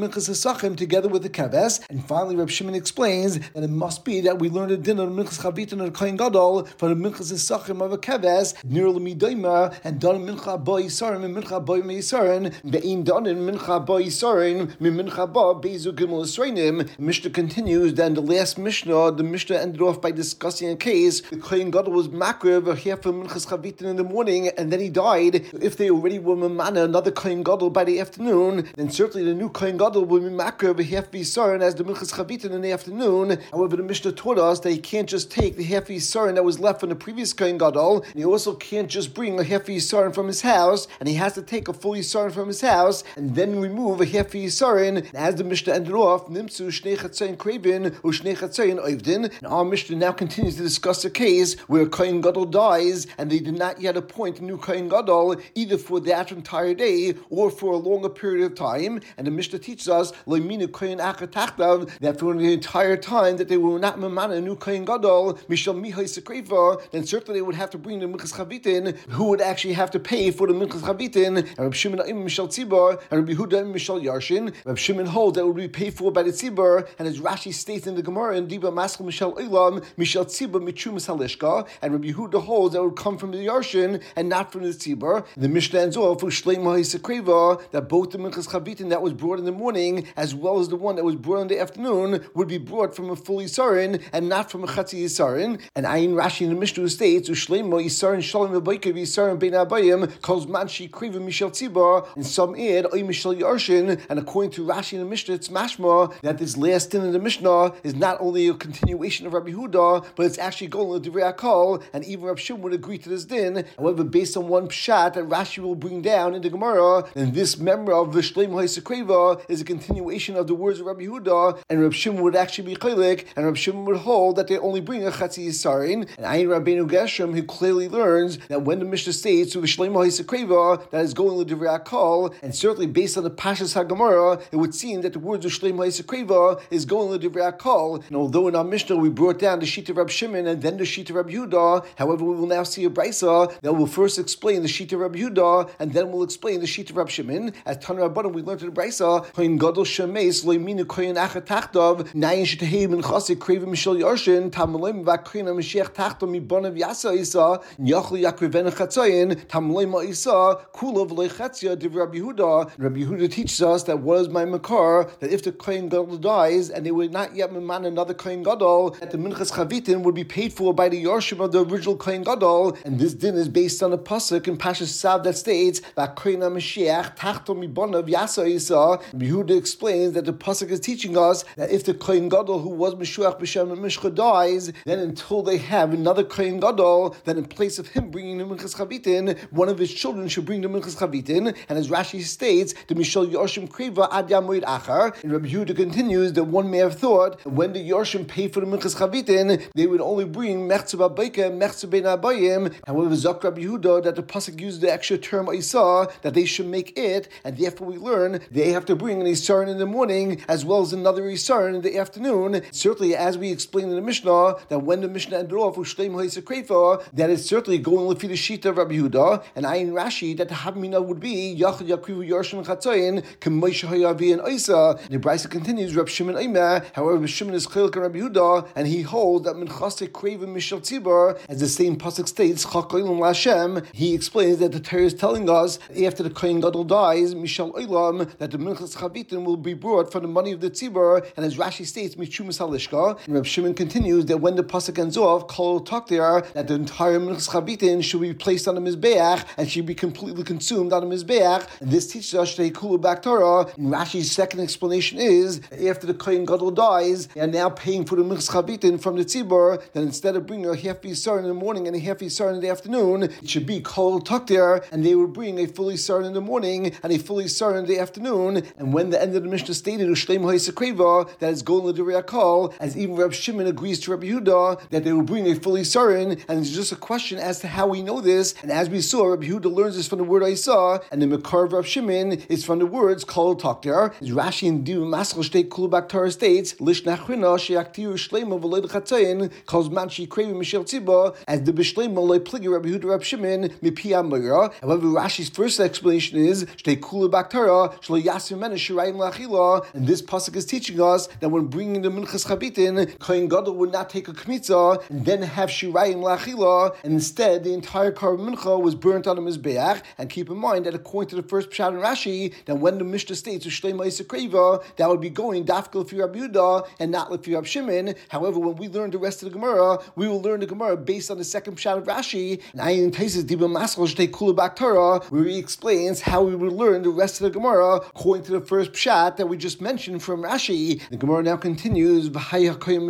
Minchas Esachim together with the keves. And finally, Reb Shimon explains that it must be that we learn a din of Minchas Chavitin and Kohen Gadol for the Minchas Esachim of a keves, near L'midoima, and done Mincha Ba Yisarin and Mincha Ba Yisarin, Be'in done in Mincha Ba Yisarin, Mincha Ba Bezu Gimel Yisrainim. Mishnah continues. Then the last Mishnah, the Mishnah ended off by discussing a case. The Kohen Gadol was makriv a half of Minchas Chavitin in the morning, and then he died. If they already were mamana another Kohen Gadol by the afternoon, then certainly the new Kohen Gadol will be makriv a half Yisarin as the Minchas Chavitin in the afternoon. However, the Mishnah taught us that he can't just take the half Yisarin that was left from the previous Kohen Gadol, and he also can't just bring a half Yisarin from his house, and he has to take a full Yisarin from his house and then remove a half Yisarin. And as the Mishnah ended off, Nimtzu Shnei Chatzayin Kravin or Shnei Chatzayin Oivdin. And our Mishnah now continues to discuss a case where a Kohen Gadol dies and they did not yet appoint a new Kohen Gadol either for that entire day or for a longer period of time. And the Mishnah teaches us Loiminu Kohen Achatachtav, that for the entire time that they were not mamana a new Kohen Gadol, Mishal Mihai Sekrefa, then certainly they would have to bring the Minchas Chavitin, who would actually have to pay for the Minchas Chavitin. And Reb Shimon Mishal Tzibar and Reb Yehuda Mishal Yarshin. Reb Shimon holds that it would be paid for by the Tzibar, and as Rashi states in the Gemara in Diba Maschel Mishal Olam Mishal Tzibar Michumas Halishka, and Reb Yehuda holds that it would come from the Yarshin and not from the Tzibar. The Mishnah ends off with Shlei Mahai Sekreva, that both the Minchas Chavitin that was brought in the morning as well as the one that was brought in the afternoon would be brought from a full Yisarin and not from a Chatzi Yisarin. And Ayin Rashi in the Mishnah states Shlei Mahai Yisarin Shalom Abaykev Yisarin Bein Abayim calls Manshi Kreva Mishal Tzibar, and some add Oy Mishal Yarshin. And according to Rashi in the Mishnah, it's mashma that this last din in the Mishnah is not only a continuation of Rabbi Yehuda, but it's actually going to Divrei Hakol, and even Reb Shimon would agree to this din. However, based on one pshat that Rashi will bring down in the Gemara, then this member of V'Shleim Ha'Sekreva is a continuation of the words of Rabbi Yehuda, and Reb Shimon would actually be chaylik, and Reb Shimon would hold that they only bring a Chatzi Yisarin. And Ayin Rabbeinu Gershom, who clearly learns that when the Mishnah states V'Shleim Ha'Sekreva, that is going to Divrei Hakol, and certainly based on the Pashas HaGemara, it would seem that the words of Shleim Ha'Sekreva is going to Divrei Hakol. And although in our Mishnah we brought down the sheet of Reb Shimon and then the sheet of Reb Yehuda, however, we will now see a brisa that will first explain the sheet of Reb Yehuda and then we'll explain the sheet of Reb Shimon. As Tana Rabbanan, we learned in the brisa, Kohen Gadol Shemeis Loiminu Kohen Achatachtav Nayin Shetahei Ben Chasik Kreva Mishal Yarshin Tamaloim Vakrin Mashiach Tachto Mibonav Yasa Isa Yachli Yakriven Chatzayin Tamaloim Isa Kulav Lechatzia Div Reb Yehuda. Reb Yehuda teaches us that what is my makar, that if the Kohen Gadol dies and they would not yet man another Kohen Gadol, that the Minchas Chavitin would be paid for by the Yarshim of the original Kohen Gadol. And this din is based on a pasuk in Pashas Sav that states that Kohen Mashiach Tachto Mibonav Yasa Isa. Yehuda explains that the pasuk is teaching us that if the Kohen Gadol who was Meshuach B'Shem and Mishcha dies, then until they have another Kohen Gadol, then in place of him bringing the Minchas Chavitin, one of his children should bring the Minchas Chavitin. And as Rashi states, the Mishal Yarshim Kreva Ad Yamoid Achar. And Rabbi Yehuda continues that one may have thought that when the Yarshim pay for the Minchas Chavitin, they would only bring Mechza Babayka and Mechza Bein Abayim. However, Zok Rabbi Yehuda that the pasuk used the extra term Isa, that they should make it, and therefore we learn they have to bring an Isarin in the morning as well as another Isarin in the afternoon. Certainly, as we explained in the Mishnah, that when the Mishnah ended off with Shleim Ha'Sekreva, that is certainly going with the Shita of Rabbi Yehuda, and Ayin Rashi that the Havmina would be Yachad Yakrivu Yarshim Chatzayin K'Moshe Hayavi and Isa. The Brisa continues, Reb Shimon Omer, however, Reb Shimon is Chiluk and Rabbi Yehuda, and he holds that Minchasei Kreva Mishal Tzibar, as the same pasuk states, Chak Olam LaHashem. He explains that the Torah is telling us after the Kohen Gadol dies, Mishal Olam, that the Minchas Chavitin will be brought from the money of the Tzibar, and as Rashi states, Michumas Halishka. And Reb Shimon continues that when the pasuk ends off, Kol Taktir, that the entire Minchas Chavitin should be placed on the Mizbeach and should be completely consumed on the Mizbeach. And this teaches us Shtei Kulu Bak Torah. And Rashi's second explanation is after the Kohen Gadol dies, they are now paying for the Minchas Chavitin from the Tzibur, that instead of bringing a half Yisar in the morning and a half Yisar in the afternoon, it should be Kol Taktir, and they would bring a full Yisar in the morning and a full Yisar in the afternoon. And when the end of the Mishnah stated Ushleim Ha'Sekreva, that is going to Divrei Hakol, as even Reb Shimon agrees to Rabbi Yehuda that they will bring a full Yisar in, and it's just a question as to how we know this. And as we saw, Rabbi Yehuda learns this from the word Isa, and the Makar of Reb Shimon is from the words Kol Taktir. As Rashi in Div Maschel Shtei Kulu Bak Torah states, Lish Nachrina She'aktiru Shleima V'Lei Chatzayin Kol Zman She'Krevi Mishel Tziba, as the B'Shleima Loi Pligi Rabbi Yehuda Reb Shimon Mipi Amira. However, Rashi's first explanation is Shtei Kulu Bak Torah Shlo Yasir Mena shirayim lachila. And this pasuk is teaching us that when bringing the minchas chavitin, Kohen Gadol would not take a kmitza and then have shirayim lachila, and instead the entire korban mincha was burnt on the mizbeach. And keep in mind that according to the first pshat in Rashi, that when the Mishnah states Shlema Yisakreva, that would be going dafka l'fi Rabbi Yehuda and not l'fi Rabbi Shimon. However, when we learn the rest of the Gemara, we will learn the Gemara based on the second pshat of Rashi, and Ayin Taisis Dibam Maskal Shtei Kula Bak Torah, where he explains how we would learn the rest of the Gemara according to the first pshat that we just mentioned from Rashi. The Gemara now continues. How could Rabbi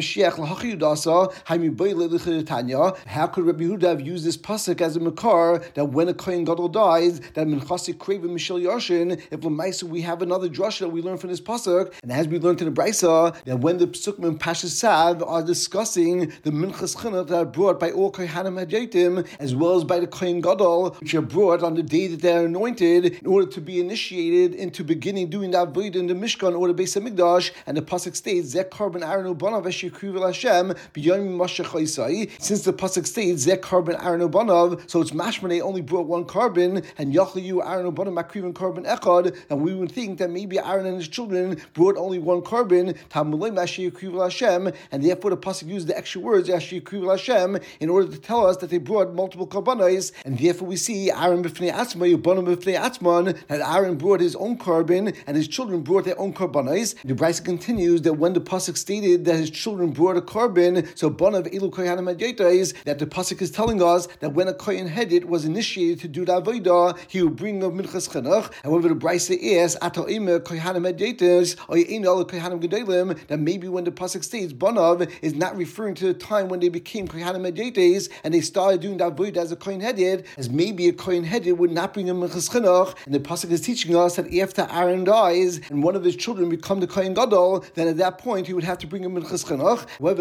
Yehuda have used this pasuk as a makar that when a Kohen Gadol dies, that Minchasi Kreva Mishal Yashin, if Lamaisa we have another drasha that we learn from this pasuk, and as we learned in the Brisa, that when the Psukim and Pashas Sav are discussing the Minchas Chinuch that are brought by all Kohanim Hadyatim, as well as by the Kohen Gadol, which are brought on the day that they are anointed, in order to be initiated into beginning doing that void in the Mishkan or the Beis Hamikdash, and the pasuk states Zek Karban Aaron Ubanav Eshikriv Hashem B'Yom Mashach Isai. Since the pasuk states Zek Karban Aaron Ubanav, so it's mashma they only brought one carbon, and Yachliyu Aaron Ubanav Makriv and Karban Echad, and we would think that maybe Aaron and his children brought only one carbon, and therefore the pasuk used the extra words Hashem in order to tell us that they brought multiple karbanos, and therefore we see Aaron b'fnei atzma, Yubanim b'fnei atzman, that Aaron brought his own carbon and his children brought their own karbanos. The Brisa continues that when the pasuk stated that his children brought a carbon, so Banav Elu Kohanim Hadyatais, that the pasuk is telling us that when a Kohen Hedit was initiated to do the avodah, he would bring a minchas chinuch. However, the Brisa is that maybe when the pasuk states Banav is not referring to the time when they became Kohanim Hadyatais and they started doing that avodah as a Kohen Hedit, as maybe a Kohen Hedit would not bring a minchas chinuch. And the pasuk is teaching us that after Aaron dies and one of his children become the Kohen Gadol, then at that point he would have to bring a minchas chinuch. However,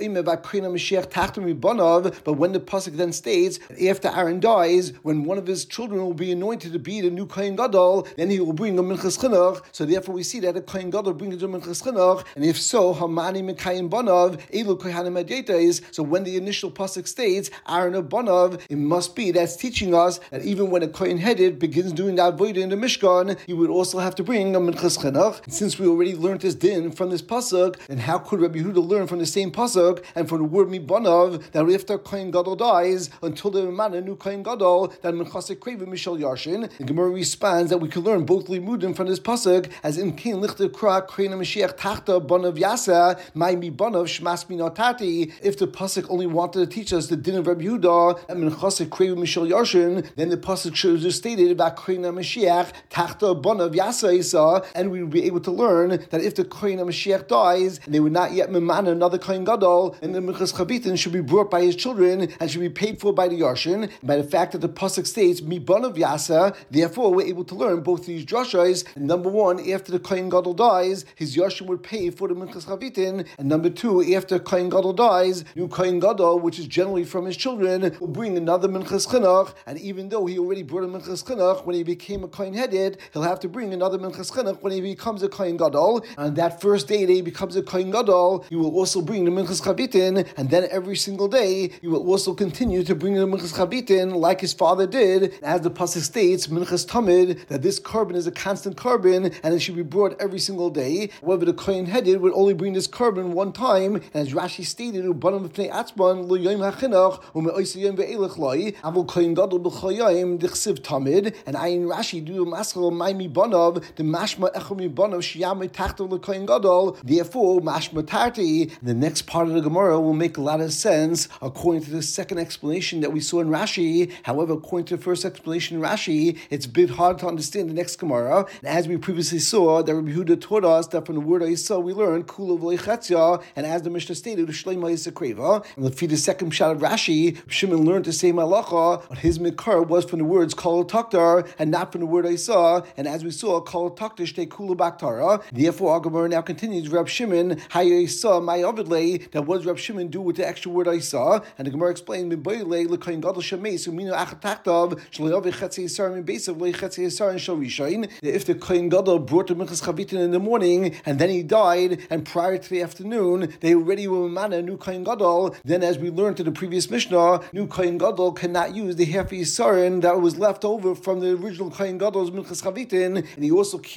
but when the pasuk then states that after Aaron dies, when one of his children will be anointed to be the new Kohen Gadol, then he will bring a minchas chinuch. So therefore we see that a Kohen Gadol brings a minchas chinuch, and if so, Hamani Mekayim Banav Elu Kohanim Hadyatais. So when the initial pasuk states Aaron of Banav, it must be that's teaching us that even when a Kohen Hedit begins doing that avodah in the Mishkan, he would also have to bring a minchas chinuch. And since we already learned this din from this pasuk, then how could Rabbi Yehuda learn from the same pasuk and from the word Mibanav that after Kohen Gadol dies until the man a new Kohen Gadol that Minchasei Kreva Mishal Yashin? The Gemara responds that we can learn both limudim from this pasuk as in Kin Lichter Kra Kohen Mashiach Tachta Banav Yasa Mai Mibanav Shmas Minatati. If the pasuk only wanted to teach us the din of Rabbi Yehuda and Minchasei Kreva Mishal Yashin, then the pasuk should have just stated about Kohen Mashiach Tachta Banav Yasa Isa, and we would be able to learn that if the Kohen Mashiach dies and they would not yet memana another Kohen Gadol, and the Minchas Chavitin should be brought by his children and should be paid for by the Yashin. By the fact that the pasuk states Mibanav Yasa, therefore we're able to learn both these drashos. Number one, after the Kohen Gadol dies, his Yashin would pay for the Minchas Chavitin, and number two, after Kohen Gadol dies, new Kohen Gadol, which is generally from his children, will bring another Minchas Chinuch, and even though he already brought a Minchas Chinuch when he became a Kohen Hedit, he'll have to bring another Minchas Chinuch when he becomes a Kohen Gadol. And that first day that he becomes a Kohen Gadol, he will also bring the Minchas Chavitin, and then every single day he will also continue to bring the Minchas Chavitin like his father did. And as the pasuk states, Minchas Tamid, that this carbon is a constant carbon and it should be brought every single day. However, the Kohen Hedit would only bring this carbon one time, and as Rashi stated, Ubanam B'fnei Atzman Lo Yom HaChinuch U'Me'osi Yom Ve'elech Loi Avol Kohen Gadol B'Chayim D'Chsiv Tamid. And Ayin Rashi do Maskal Mai Mibanav the Mashma Echom Mibanav Shiyam Tachto LeKohen Gadol. Therefore, Mashma Tarti. The next part of the Gemara will make a lot of sense according to the second explanation that we saw in Rashi. However, according to the first explanation in Rashi, it's a bit hard to understand the next Gemara. And as we previously saw, that Rabbi Yehuda taught us that from the word Isa we learned Kula V'Leichetzia, and as the Mishnah stated, Shleima Yisakreva. And the second shot of Rashi, Shimon learned to say Malacha, but his Mikar was from the words Kol Taktar and not from the word Isa. And as we saw, Kol Taktar Shtei Kula Baktara. Therefore, our Gemara now continues, Rab Shimon, Hayya Isa, my Ovidle, that what does Rab Shimon do with the extra word Isa? And the Gemara explained, Miboyle, L'Kohen Gadol Shemeis, Umino Achataktav, Shleyavi Chetzi Yisar, Mibesav, Chetzi Yisar, and Shorishain. If the Kohen Gadol brought the Minchas Chavitin in the morning, and then he died, and prior to the afternoon, they already were Mana, new Kohen Gadol, then as we learned in the previous Mishnah, new Kohen Gadol cannot use the half Yisarin that was left over from the original Kohen Gadol's Minchas Chavitin, and he also can't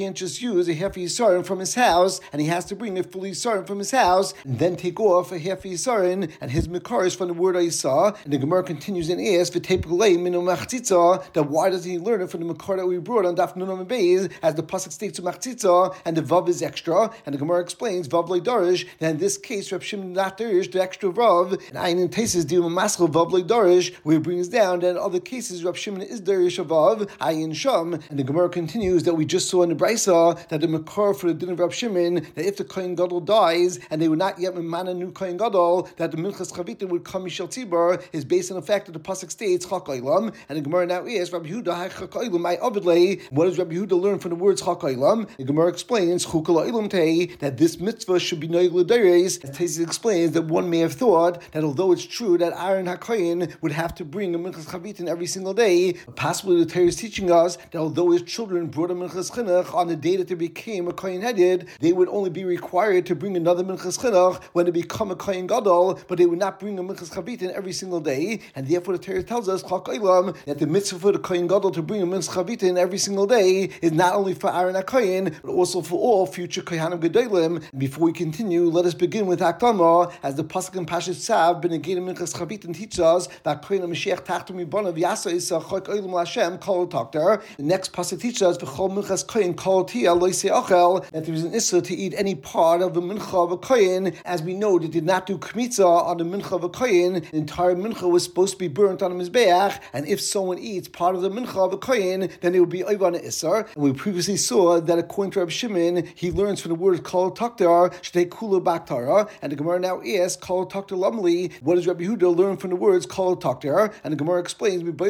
can't just use a half yisarin from his house, and he has to bring a full yisarin from his house, and then take off a half yisarin, and his makar is from the word Isa. And the Gemara continues and asks, that why doesn't he learn it from the makar that we brought on Daf Nun Amud Beis, as the pasuk states to machtzitza, and the vav is extra, and the Gemara explains vav loy darish, that in this case Reb Shimon not darish the extra vav, and Ayin and Taisus deal with maschel vav loy darish, where he brings down that in other cases Reb Shimon is darish of vav, Ayin sham, and the Gemara continues that we just saw in the Brisa that the makar for the din of Reb Shimon, that if the Kohen Gadol dies and they would not yet man a new Kohen Gadol, that the Minchas Chavita would come Mishal Tzibur is based on the fact that the pasuk states Chak Olam, and the Gemara now asks Rabbi Yehuda Hai Chak Olam I Avidlei. What does Rabbi Yehuda learn from the words Chak Olam? The Gemara explains Chukal Olam Tei, that this mitzvah should be Noig L'Dareis. Taisus explains that one may have thought that although it's true that Aaron HaKohen would have to bring a Minchas Chavita every single day, possibly the Torah is teaching us that although his children brought a Minchas Chinuch on the day that they became a Kohen Headed, they would only be required to bring another Minchas Chinuch when they become a Kohen Gadol, but they would not bring a Minchas Chavitin every single day, and therefore the Torah tells us Chak Olam that the mitzvah for the Kohen Gadol to bring a Minchas Chavitin every single day is not only for Aaron HaKohen, but also for all future Kohanim Gedolim. Before we continue, let us begin with Hakdama, as the pasuk in Parshas Tzav B'negei Minchas Chavitin teaches us that Kohen Mashiach Tachtu Mibanav Yasa Isa Chak Olam L'Hashem Kol Takter. The next pasuk teaches us V'chol Minchas Kohen Kol Tia Lo Yisei Ochel, that there is an issa to eat any part of the mincha of a kohen. As we know, they did not do kmitza on the mincha of a kohen. The entire mincha was supposed to be burnt on a mizbeach, and if someone eats part of the mincha of a kohen, then it would be over on an issar. And we previously saw that according to Reb Shimon, he learns from the word kol taktar shtei kula baktara, and the Gemara now asks kol taktar lamli. What does Rabbi Yehuda learn from the words kol taktar? And the Gemara explains that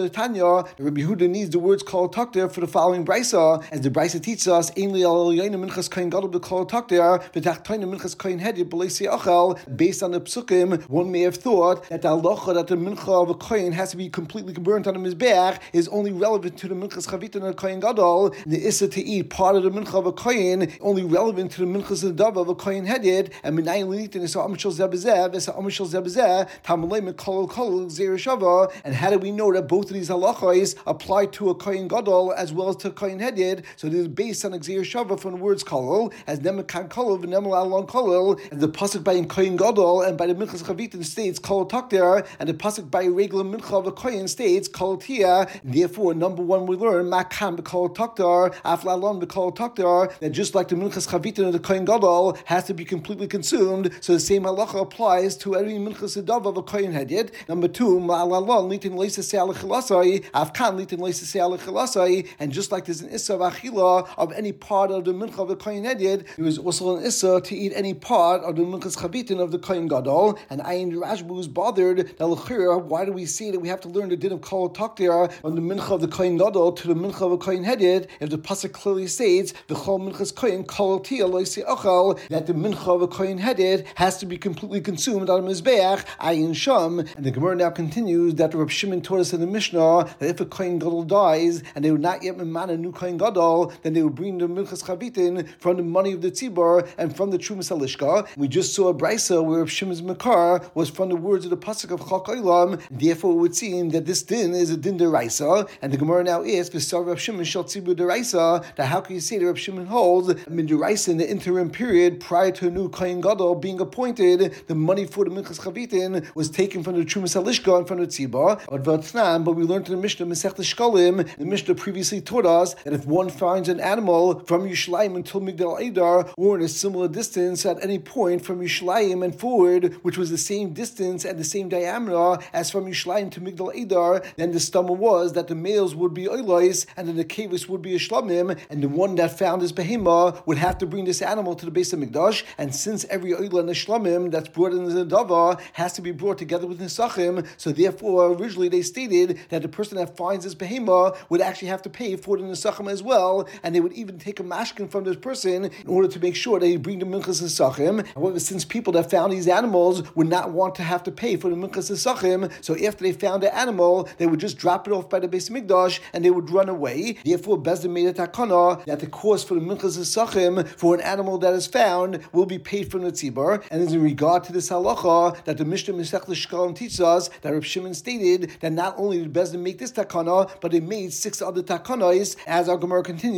Rabbi Yehuda needs the words kol taktar for the following brisa, as the brisa teaches us ainli al minchas kohen gadol b'kol taktar v'tachtoin minchas kohen headed b'leisi achel. Based on the psukim, one may have thought that the halacha that the mincha of a kohen has to be completely burnt on the mizbeach is only relevant to the minchas chavita and the kohen gadol. The issa to eat part of the mincha of a kohen only relevant to the minchas nadav of a kohen headed, and minayin l'nitin is amishal zebazeh v'esa amishal zebazeh tamalei mekol kol zereshava. And how do we know that both of these halachos apply to a kohen gadol as well as to a kohen headed? So this is based on zereshava from the words kolol, as nemakan kolol v'nemal alon kolol, and the pasuk by in kohen gadol and by the minchas chavitin states kol takter, and the pasuk by regular mincha of a kohen states kol tia. Therefore, number one, we learn makan b'kol takter aflalon b'kol takter, that just like the minchas chavitin of the kohen gadol has to be completely consumed, so the same halacha applies to every minchas adav of a kohen headed. Number two, ma'alalon litin leisasei alachilasai afkan litin leisasei alachilasai, and just like there's an issa of achila of any part of the mincha of the kohen headed, there is also an issa to eat any part of the minchas chavitin of the kohen gadol. And Ayin Rashbu is bothered that why do we say that we have to learn the din of kol takter from the mincha of the kohen gadol to the mincha of a kohen headed, if the pasuk clearly states v'chol minchas kohen kol tia lo yisei ochel, that the mincha of a kohen headed has to be completely consumed on a mizbeach Ayin sham. And the Gemara now continues that the Reb Shimon taught us in the Mishnah that if a kohen gadol dies and they would not yet man a new kohen gadol, then they would bring the minchas chavitin from the money of the tzibur and from the trumas halishka. We just saw a brisa where Reb Shimon's makar was from the words of the pasuk of Chak Olam. Therefore, it would seem that this din is a din deraisa. And the Gemara now asks, "V'sar Reb Shimon shel tzibur deraisa." That how can you say that Reb Shimon holds min deraisa in the interim period prior to a new kohen gadol being appointed, the money for the minchas chavitin was taken from the trumas halishka and from the tzibur? But we learned in the Mishnah Masechta Shkalim. The Mishnah previously taught us that if one finds an animal from Yishlayim until Migdal Eidar, or in a similar distance at any point from Yishlayim and forward, which was the same distance and the same diameter as from Yishlayim to Migdal Eidar, then the stomach was that the males would be oilos and then the kavis would be a shlamim, and the one that found his behema would have to bring this animal to the base of Mikdash. And since every oila and the shlamim that's brought in the dava has to be brought together with nisachim, so therefore originally they stated that the person that finds this behema would actually have to pay for the nisachim as well, and they would even take a mashkin from this person in order to make sure that he bring the minchas nisachim. However, since people that found these animals would not want to have to pay for the minchas nisachim, so after they found the animal, they would just drop it off by the base mikdash and they would run away. Therefore, Bezdin made a takana that the cost for the minchas nisachim for an animal that is found will be paid from the tzibur. And in regard to this halacha that the Mishnah Masechta Shkalim teaches us, that Reb Shimon stated that not only did Bezdin make this takana, but they made 6 other takanas, as our Gemara continues.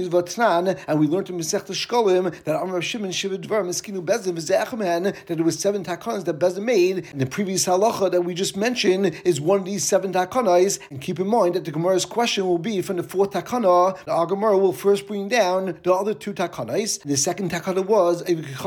continues Vatran, and we learned in Masechta Shkolim that Amar Shimon Shiva Dvar Miskinu Bezdin V'Ze'achaman, that it was 7 takanas that Bezdin made, and the previous halacha that we just mentioned is one of these 7 takanas. And keep in mind that the Gemara's question will be from the 4th takana. The Gemara will first bring down the other 2 takanas. The second takana was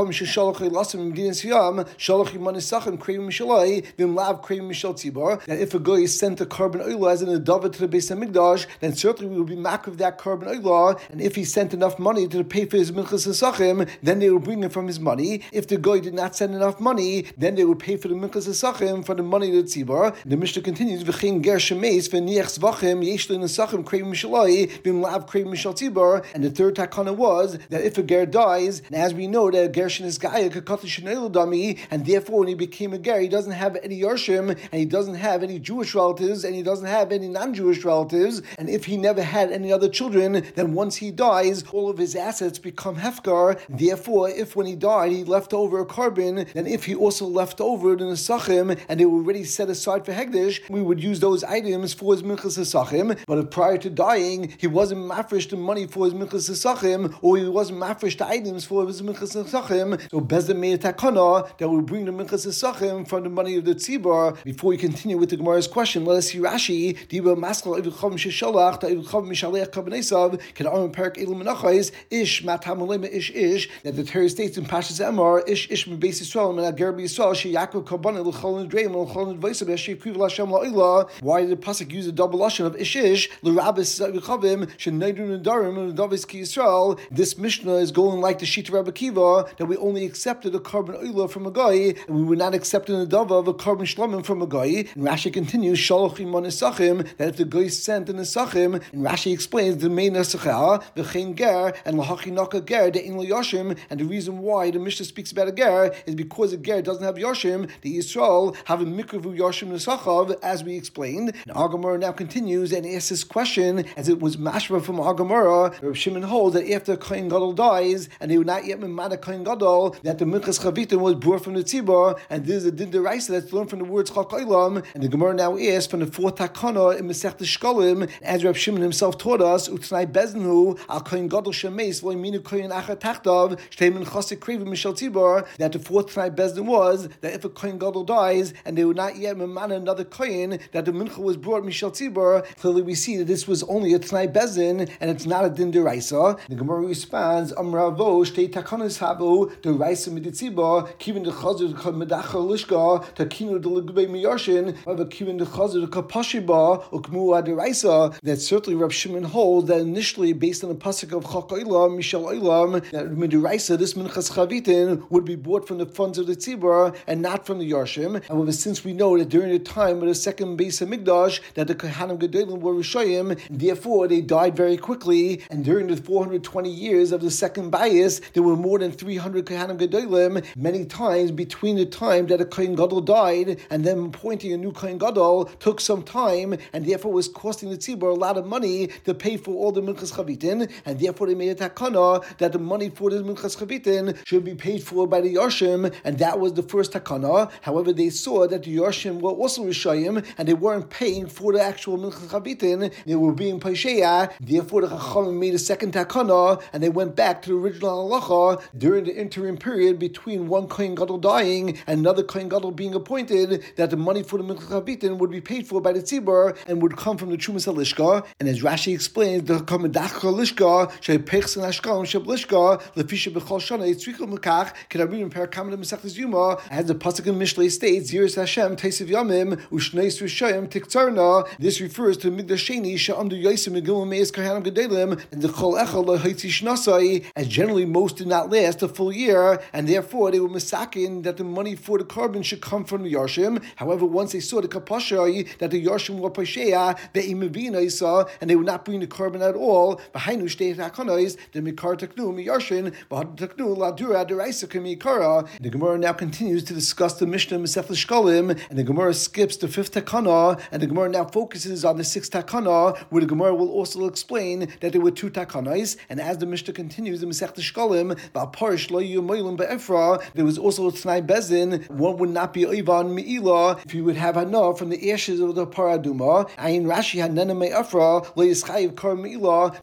that if a guy sent a carbon oil as an adava to the Beis Hamikdash, then certainly we will be mak of that carbon oil. And if he sent enough money to pay for his minchas hasachim, then they would bring it from his money. If the guy did not send enough money, then they would pay for the minchas hasachim from the money of the tzibur. The Mishnah continues, v'chein ger shemeis v'niach zvachim yesh lo nesachim krevim mishalai v'im lav krevim mishal tzibur. And the third takana was that if a ger dies, and as we know that a gershon is gaya kakati shenel dami, and therefore when he became a ger, he doesn't have any yarshim, and he doesn't have any Jewish relatives, and he doesn't have any non-Jewish relatives, and if he never had any other children, then once he dies, all of his assets become hefkar. Therefore, if when he died, he left over a carbon, then if he also left over the nesachim, and they were already set aside for hegdish, we would use those items for his minchas nesachim. But if prior to dying, he wasn't mafresh the money for his minchas nesachim, or he wasn't mafresh the items for his minchas nesachim, so Bezdin made a takana that would bring the minchas nesachim from the money of the tzibur. Before we continue with the Gemara's question, let us see Rashi. Diba maskal evichav mishalach ta evichav mishalech kabenesav can arm perik elam menachais ish matamulema ish that the Torah states in Pashas Emor ish mebeis Yisrael and ager b'Yisrael she Yaakov kabbanih l'chol nedreim l'chol nedvaysav she priv l'Hashem la'ila. Why did the pasuk use a double lashon of ish l'rabis evichavim shenaydru nedarim and davis ki Yisrael? This Mishnah is going like the Shita Rabbi Kiva that we only accepted a carbon oila from a guy and we would not accept an adava of a carbon shlamim from a guy. And Rashi continues shalachim manisachim that if the guy sent an nesachim, and Rashi explains the main nesacha v'chein ger and lahachi naka ger the in yoshim, and the reason why the Mishnah speaks about a ger is because a ger doesn't have yoshim. The Yisrael have a mikvu yoshim nesachav, as we explained. And Agamara now continues and asks this question as it was mashma from Agamara. Reb Shimon holds that after Kohen Gadol dies and they were not yet memana Kohen Gadol, that the minchas chavitim was brought from the tzibur, and this is a din deraisa that's learned from the words chak olam. And the Gemara now asks from the 4th takana in Masechta Shkolim, as Reb Shimon himself taught us, utnai bezdenu al Kohen Gadol shemeis lo yiminu Kohen achar tachtav shteimin chasik krevim mishal tzibur, that the 4th tnai bezdin was that if a Kohen Gadol dies and they were not yet memana another Kohen, that the mincha was brought mishal tzibur. Clearly we see that this was only a tnai bezdin and it's not a din deraisa. The Gemara responds, Amravo shtei takanas havu deraisa miditzibur kivin the chazir medachar lishka takinu the legubei miyarshin kivin the chazir kapashiba ukmu aderaisa. That certainly Reb Shimon holds that initially based on the pasuk of chak olam mishal olam that midiraisa this minchas chavitin would be bought from the funds of the tzibur and not from the yarshim. However, since we know that during the time of the second Beis Hamikdash that the Kohanim Gedolim were Rishayim, therefore they died very quickly, and during the 420 years of the second Bayis there were more than 300 Kohanim Gedolim. Many times between the time that a Kohen Gadol died and then appointing a new Kohen Gadol took some time, and therefore was costing the tzibur a lot of money to pay for all the minchas chavitin, and therefore they made a takana that the money for the minchas chavitin should be paid for by the yarshim, and that was the first takana. However, they saw that the yarshim were also rishayim, and they weren't paying for the actual minchas chavitin; they were being paisheya. Therefore, the chachamim made a second takana, and they went back to the original halacha during the interim period between one Kohen Gadol dying and another Kohen Gadol being appointed, that the money for the minchas chavitin would be paid for by the tzibur and would come from the Trumas HaLishka. And as Rashi explains, the Kamedach HaLishka she'pechs and ashkam she'blishka lefisha b'chol shana yitzrichel mekach kedarim perakam le'mesachtes yuma, as the pasuk in Mishlei states, Yiras Hashem teisiv yamim u'shneis rishayim tiktzarna. This refers to Migdash Sheni she'amdu yosim megilum meis kahanim gedalim and the chol echel le'haitzi shnasai, as generally most did not last a full year, and therefore they were misakin that the money for the carbon should come from the yarshim. However, once they saw the kapasha that the yarshim were pasheya ve'imavina isa, and they would not bring the carbon at all, v'hainu shtei takanais the mikar taknu miyarshin v'had taknu ladura deraisa k'mikara. The Gemara now continues to discuss the Mishnah Masechta Shkolim, and the Gemara skips the 5th takana, and the Gemara now focuses on the 6th takana, where the Gemara will also explain that there were 2 takanais. And as the Mishnah continues in Masechta Shkolim, v'aparish lo yumoilim be'efra, there was also a tnai bezin, one would not be oivan me'ila if you would have hana from the ashes of the paraduma. Ayin Rashi had nana me'efra lo yischayiv kar me'ila. Certainly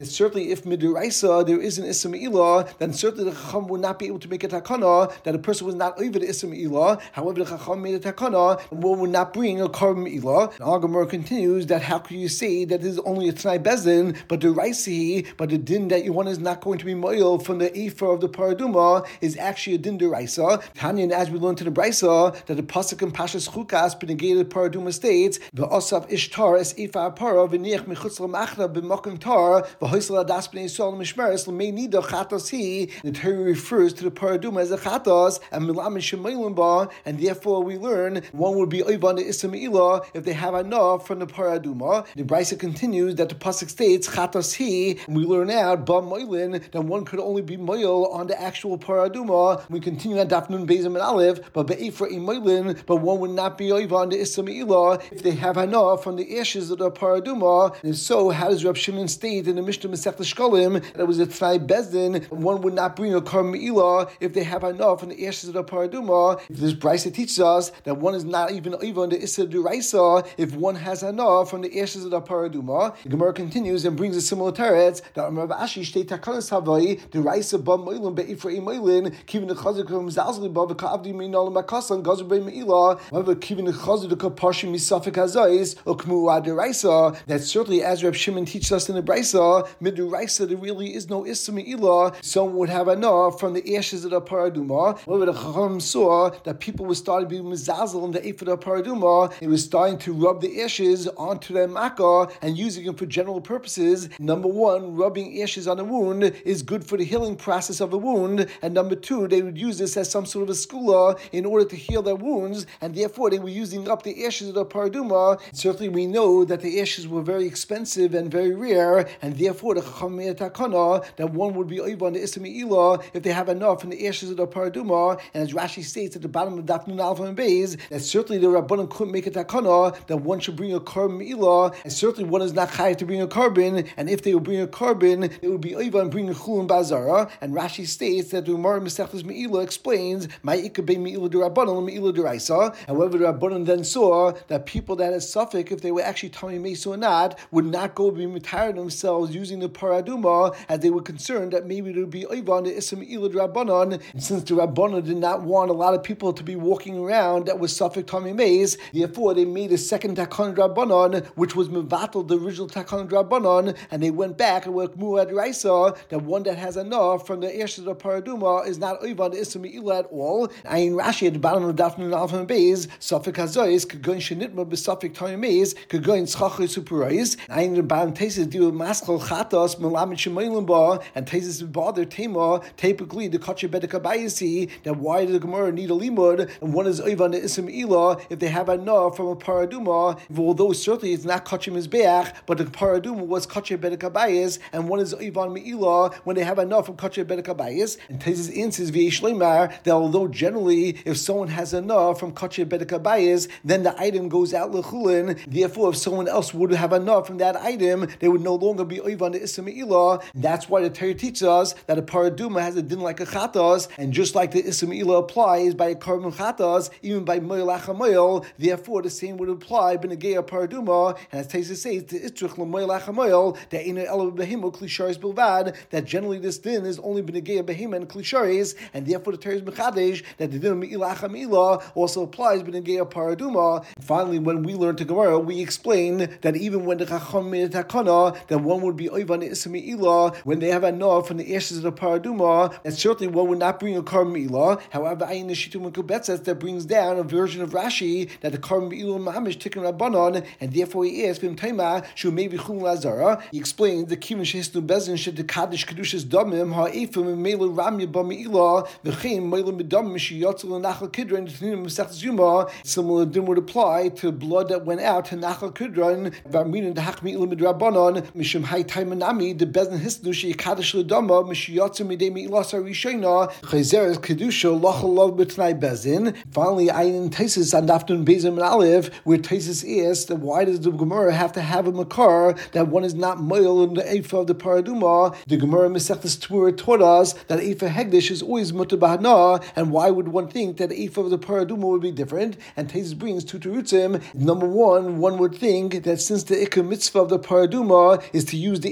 if midiraisa there is an Issa Me'ilah, then certainly the Chacham would not be able to make a takana that a person was not over the Issa Me'ilah. However, the Chacham made a takana, and one would not bring a Korban Me'ilah. And Al Gemara continues that how can you say that this is only a T'nai Bezin, but the Raisi, but the din that one is not going to be moil from the Ephah of the Paraduma is actually a din deraisa. Tanya, and as we learned to the Brisa, that the pasuk in Pashas Chukas benegated Paraduma states, "V'osav Ishtar es Ephah Para v'niach mechutz l'machna b'makom tar v'hoisel adas b'nei Yisrael mishmeres l'mei nida chatos hi." The Torah refers to the Paraduma as a chatos and milam shemaylim ba, and therefore we learn one would be oivan the Issa Me'ilah if they have enough from the Paraduma. The Brisa continues that the pasuk states chatos hi, and we learn out ba moilin that one could only be moil on the actual Paraduma. We continue on Daf Nun Beis and Aleph, but be'efraimoilin, but one would not be oivan the Issa Me'ilah if they have enough from the ashes of the Paraduma. And if so, how does Rab Shimon state in the Mishnah Masechta Shkolim that it was a T'nai Bezdin, one would not bring a Korban Me'ilah if they have enough from the ashes of the Paraduma? If this Brisa teaches us that one is not even oivan the Issa Duraisa if one has enough from the ashes of the Paraduma. The Gemara continues and brings a similar teretz that Rav Ashi state Takanas Havai Duraisa ba moilin be'efra imoilin kivin the chazik from zalzli ba v'ka'avdi minol makasan gazer be Me'ilah however kivin the chazik the kapashi misafik hazais ukmu adiraisa. That certainly, as Reb Shimon teaches us in the Brisa, midiraisa there really is no Issa Me'ilah. Someone would have enough from the ashes of the Paraduma. However, the Chacham saw that people were starting to be mizazel in the Ephah of the Paraduma. It was starting to rub the ashes onto their makkah and using them for general purposes. Number one, rubbing ashes on a wound is good for the healing process of a wound, and number two, they would use this as some sort of a skula in order to heal their wounds, and therefore they were using up the ashes of the Paraduma. Certainly we know that the ashes were very expensive and very rare, and therefore the Chacham made a takana that one would be oivan the Issa Me'ilah if they have enough in the ashes of the Paraduma. And as Rashi states at the bottom of Daf Nun Alpha and Beis, that certainly the Rabbanan couldn't make a takana that one should bring a Korban Me'ilah, and certainly one is not chayav to bring a carbon, and if they would bring a carbon, it would be oivan bring a chulun bazara. And Rashi states that the Gemara Masechtas Me'ilah explains ma'ika be Me'ilah d'Rabbanan Me'ilah d'Raisa. However, the Rabbanan then saw that people that had suffix, if they were actually Tommy Mesa or not, would not go be retired themselves using the Paraduma, as they were concerned that maybe there would be oivan the Issa Me'ilah d'Rabbanan. And since the Rabbanan did not want a lot of people to be walking around that was suffix Tommy Mace, therefore they made a second Takon Rabbanan, which was mevatel the original Takon Rabbanan, and they went back and worked Muad Raisa, that one that has enough from the ashes of Paraduma is not oivan the Issa Me'ilah at all. Ayin Rashi at the bottom of Daf Nun Alpha and Beis, suffix Hazois could go in Shenitma b'suffix Tommy Mace, could go in Schachar Superais. Ayin the bottom Tesis do Maskal Chatos Melamed Shemaylim Ba, and Tesis bother Tema typically the Kachir Bedekabayasi, that why does the Gemara need a limud and one is oivan the Issa Me'ilah if they have enough from a Paraduma, although certainly it's not Kachir Mizbeach, but the Paraduma was Kachir Bedekabayas, and one is oivan Me'ilah when they have enough from Kachir Bedekabayas. And Tesis answers V'yesh Leimar that although generally if someone has enough from Kachir Bedekabayas, then the item goes out lechulin. Therefore, if someone else would have enough from that item, they would no longer be oivan the Issa Me'ilah. That's why the Torah teaches us that a Paraduma has a din like a chatas, and just like the Issa Me'ilah applies by a Korban chatas, even by moil achamoil, therefore the same would apply b'negei Paraduma. And as Tesis says, the itrich l'moil achamoil, the ina elav behimu klisharis bilvad, that generally this din is only b'negei behim and klisharis, and therefore the Torah is mechadesh that the din of me'ilah achamoil also applies b'negei Paraduma. And finally, when we learn to Gemara, we explain that even when the Chacham made a takana, that one would be oivan the Issa Me'ilah when they have enough from the ashes of the Paraduma, and certainly one would not bring a Korban Me'ilah. However, Ayin Neshitum Kubetzes that brings down a version of Rashi that the Korban Me'ilah Mamish Tikkun Rabbanon, and therefore he asked him Taima Shu maybe Chulun Lazara. He explains the Kivin Shehisnu Bezin Shed the Kaddish Kedushas Damim Ha'efim and Mela Ramya Ba Me'ilah V'chein Mela Midam Mishiyotzel Nachal Kidron Tninim Mesechtes Yuma. Similar din would apply to blood that went out to Nachal Kidron V'Amrin the Hak Me'ilah Midrabbanon Mishum Hay Taimanami the Bezin Hisnu She Kaddish Ledama Mishiyotzel Midei Me'ilah Sarishena Chayzeres Kedusha Lachalav B'Tnai Bezin. Finally, Ayin Tesis on Daf Nun Beis and Aleph, where Tesis asks that why does the Gemara have to have a makar that one is not moil in the Ephah of the Paraduma? The Gemara Masechtas Tvura taught us that Ephah Hegdish is always mutter b'hana, and why would one think that the Ephah of the Paraduma would be different? And Tesis brings two terutzim. Number one would think that since the Ikka mitzvah of the Paraduma is to use the ashes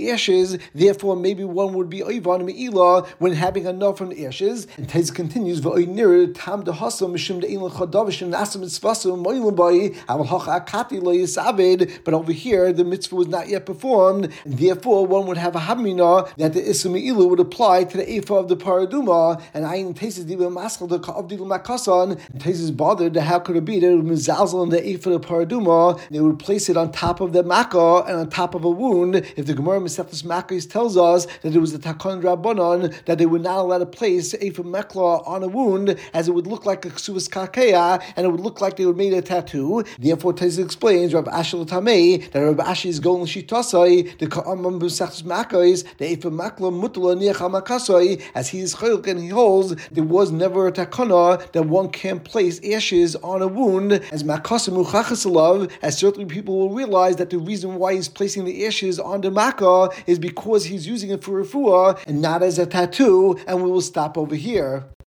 ashes. Therefore, maybe one would be oivan me'ilah when having enough from the ashes. And Tez continues, v'oinir tam dehasam mishum de'ilin chadavish and asim mitzvasum moilim bai aval hacha akati lo yisaved. But over here, the mitzvah was not yet performed, and therefore one would have a hamina that the isum me'ilah would apply to the ephah of the paraduma. And ayin Tez is diva maskal the ka'avdil makasan. And Tez is bothered that how could it be that it would mizalzel in the ephah of the paraduma? They would place it on top of the makkah and on top of a wound. If the Gemara Masechtas Makkos tells us that it was the Takon Rabbanon that they would not allow to place ephah mekla on a wound, as it would look like a ksuvas kakeya, and it would look like they would made a tattoo. Therefore, Tez explains Rav Ashi Tamei that Rav Ashi is going shitasai the Ka'amam Masechtas Makkos the ephah mekla mutla niach hamakasai, as he is chaylik and he holds there was never a takana that one can't place ashes on a wound as makasa muchachas alav, as certainly people will realize that the reason why he's placing the ashes on the makkah is because he's using it for refuah and not as a tattoo, and we will stop over here.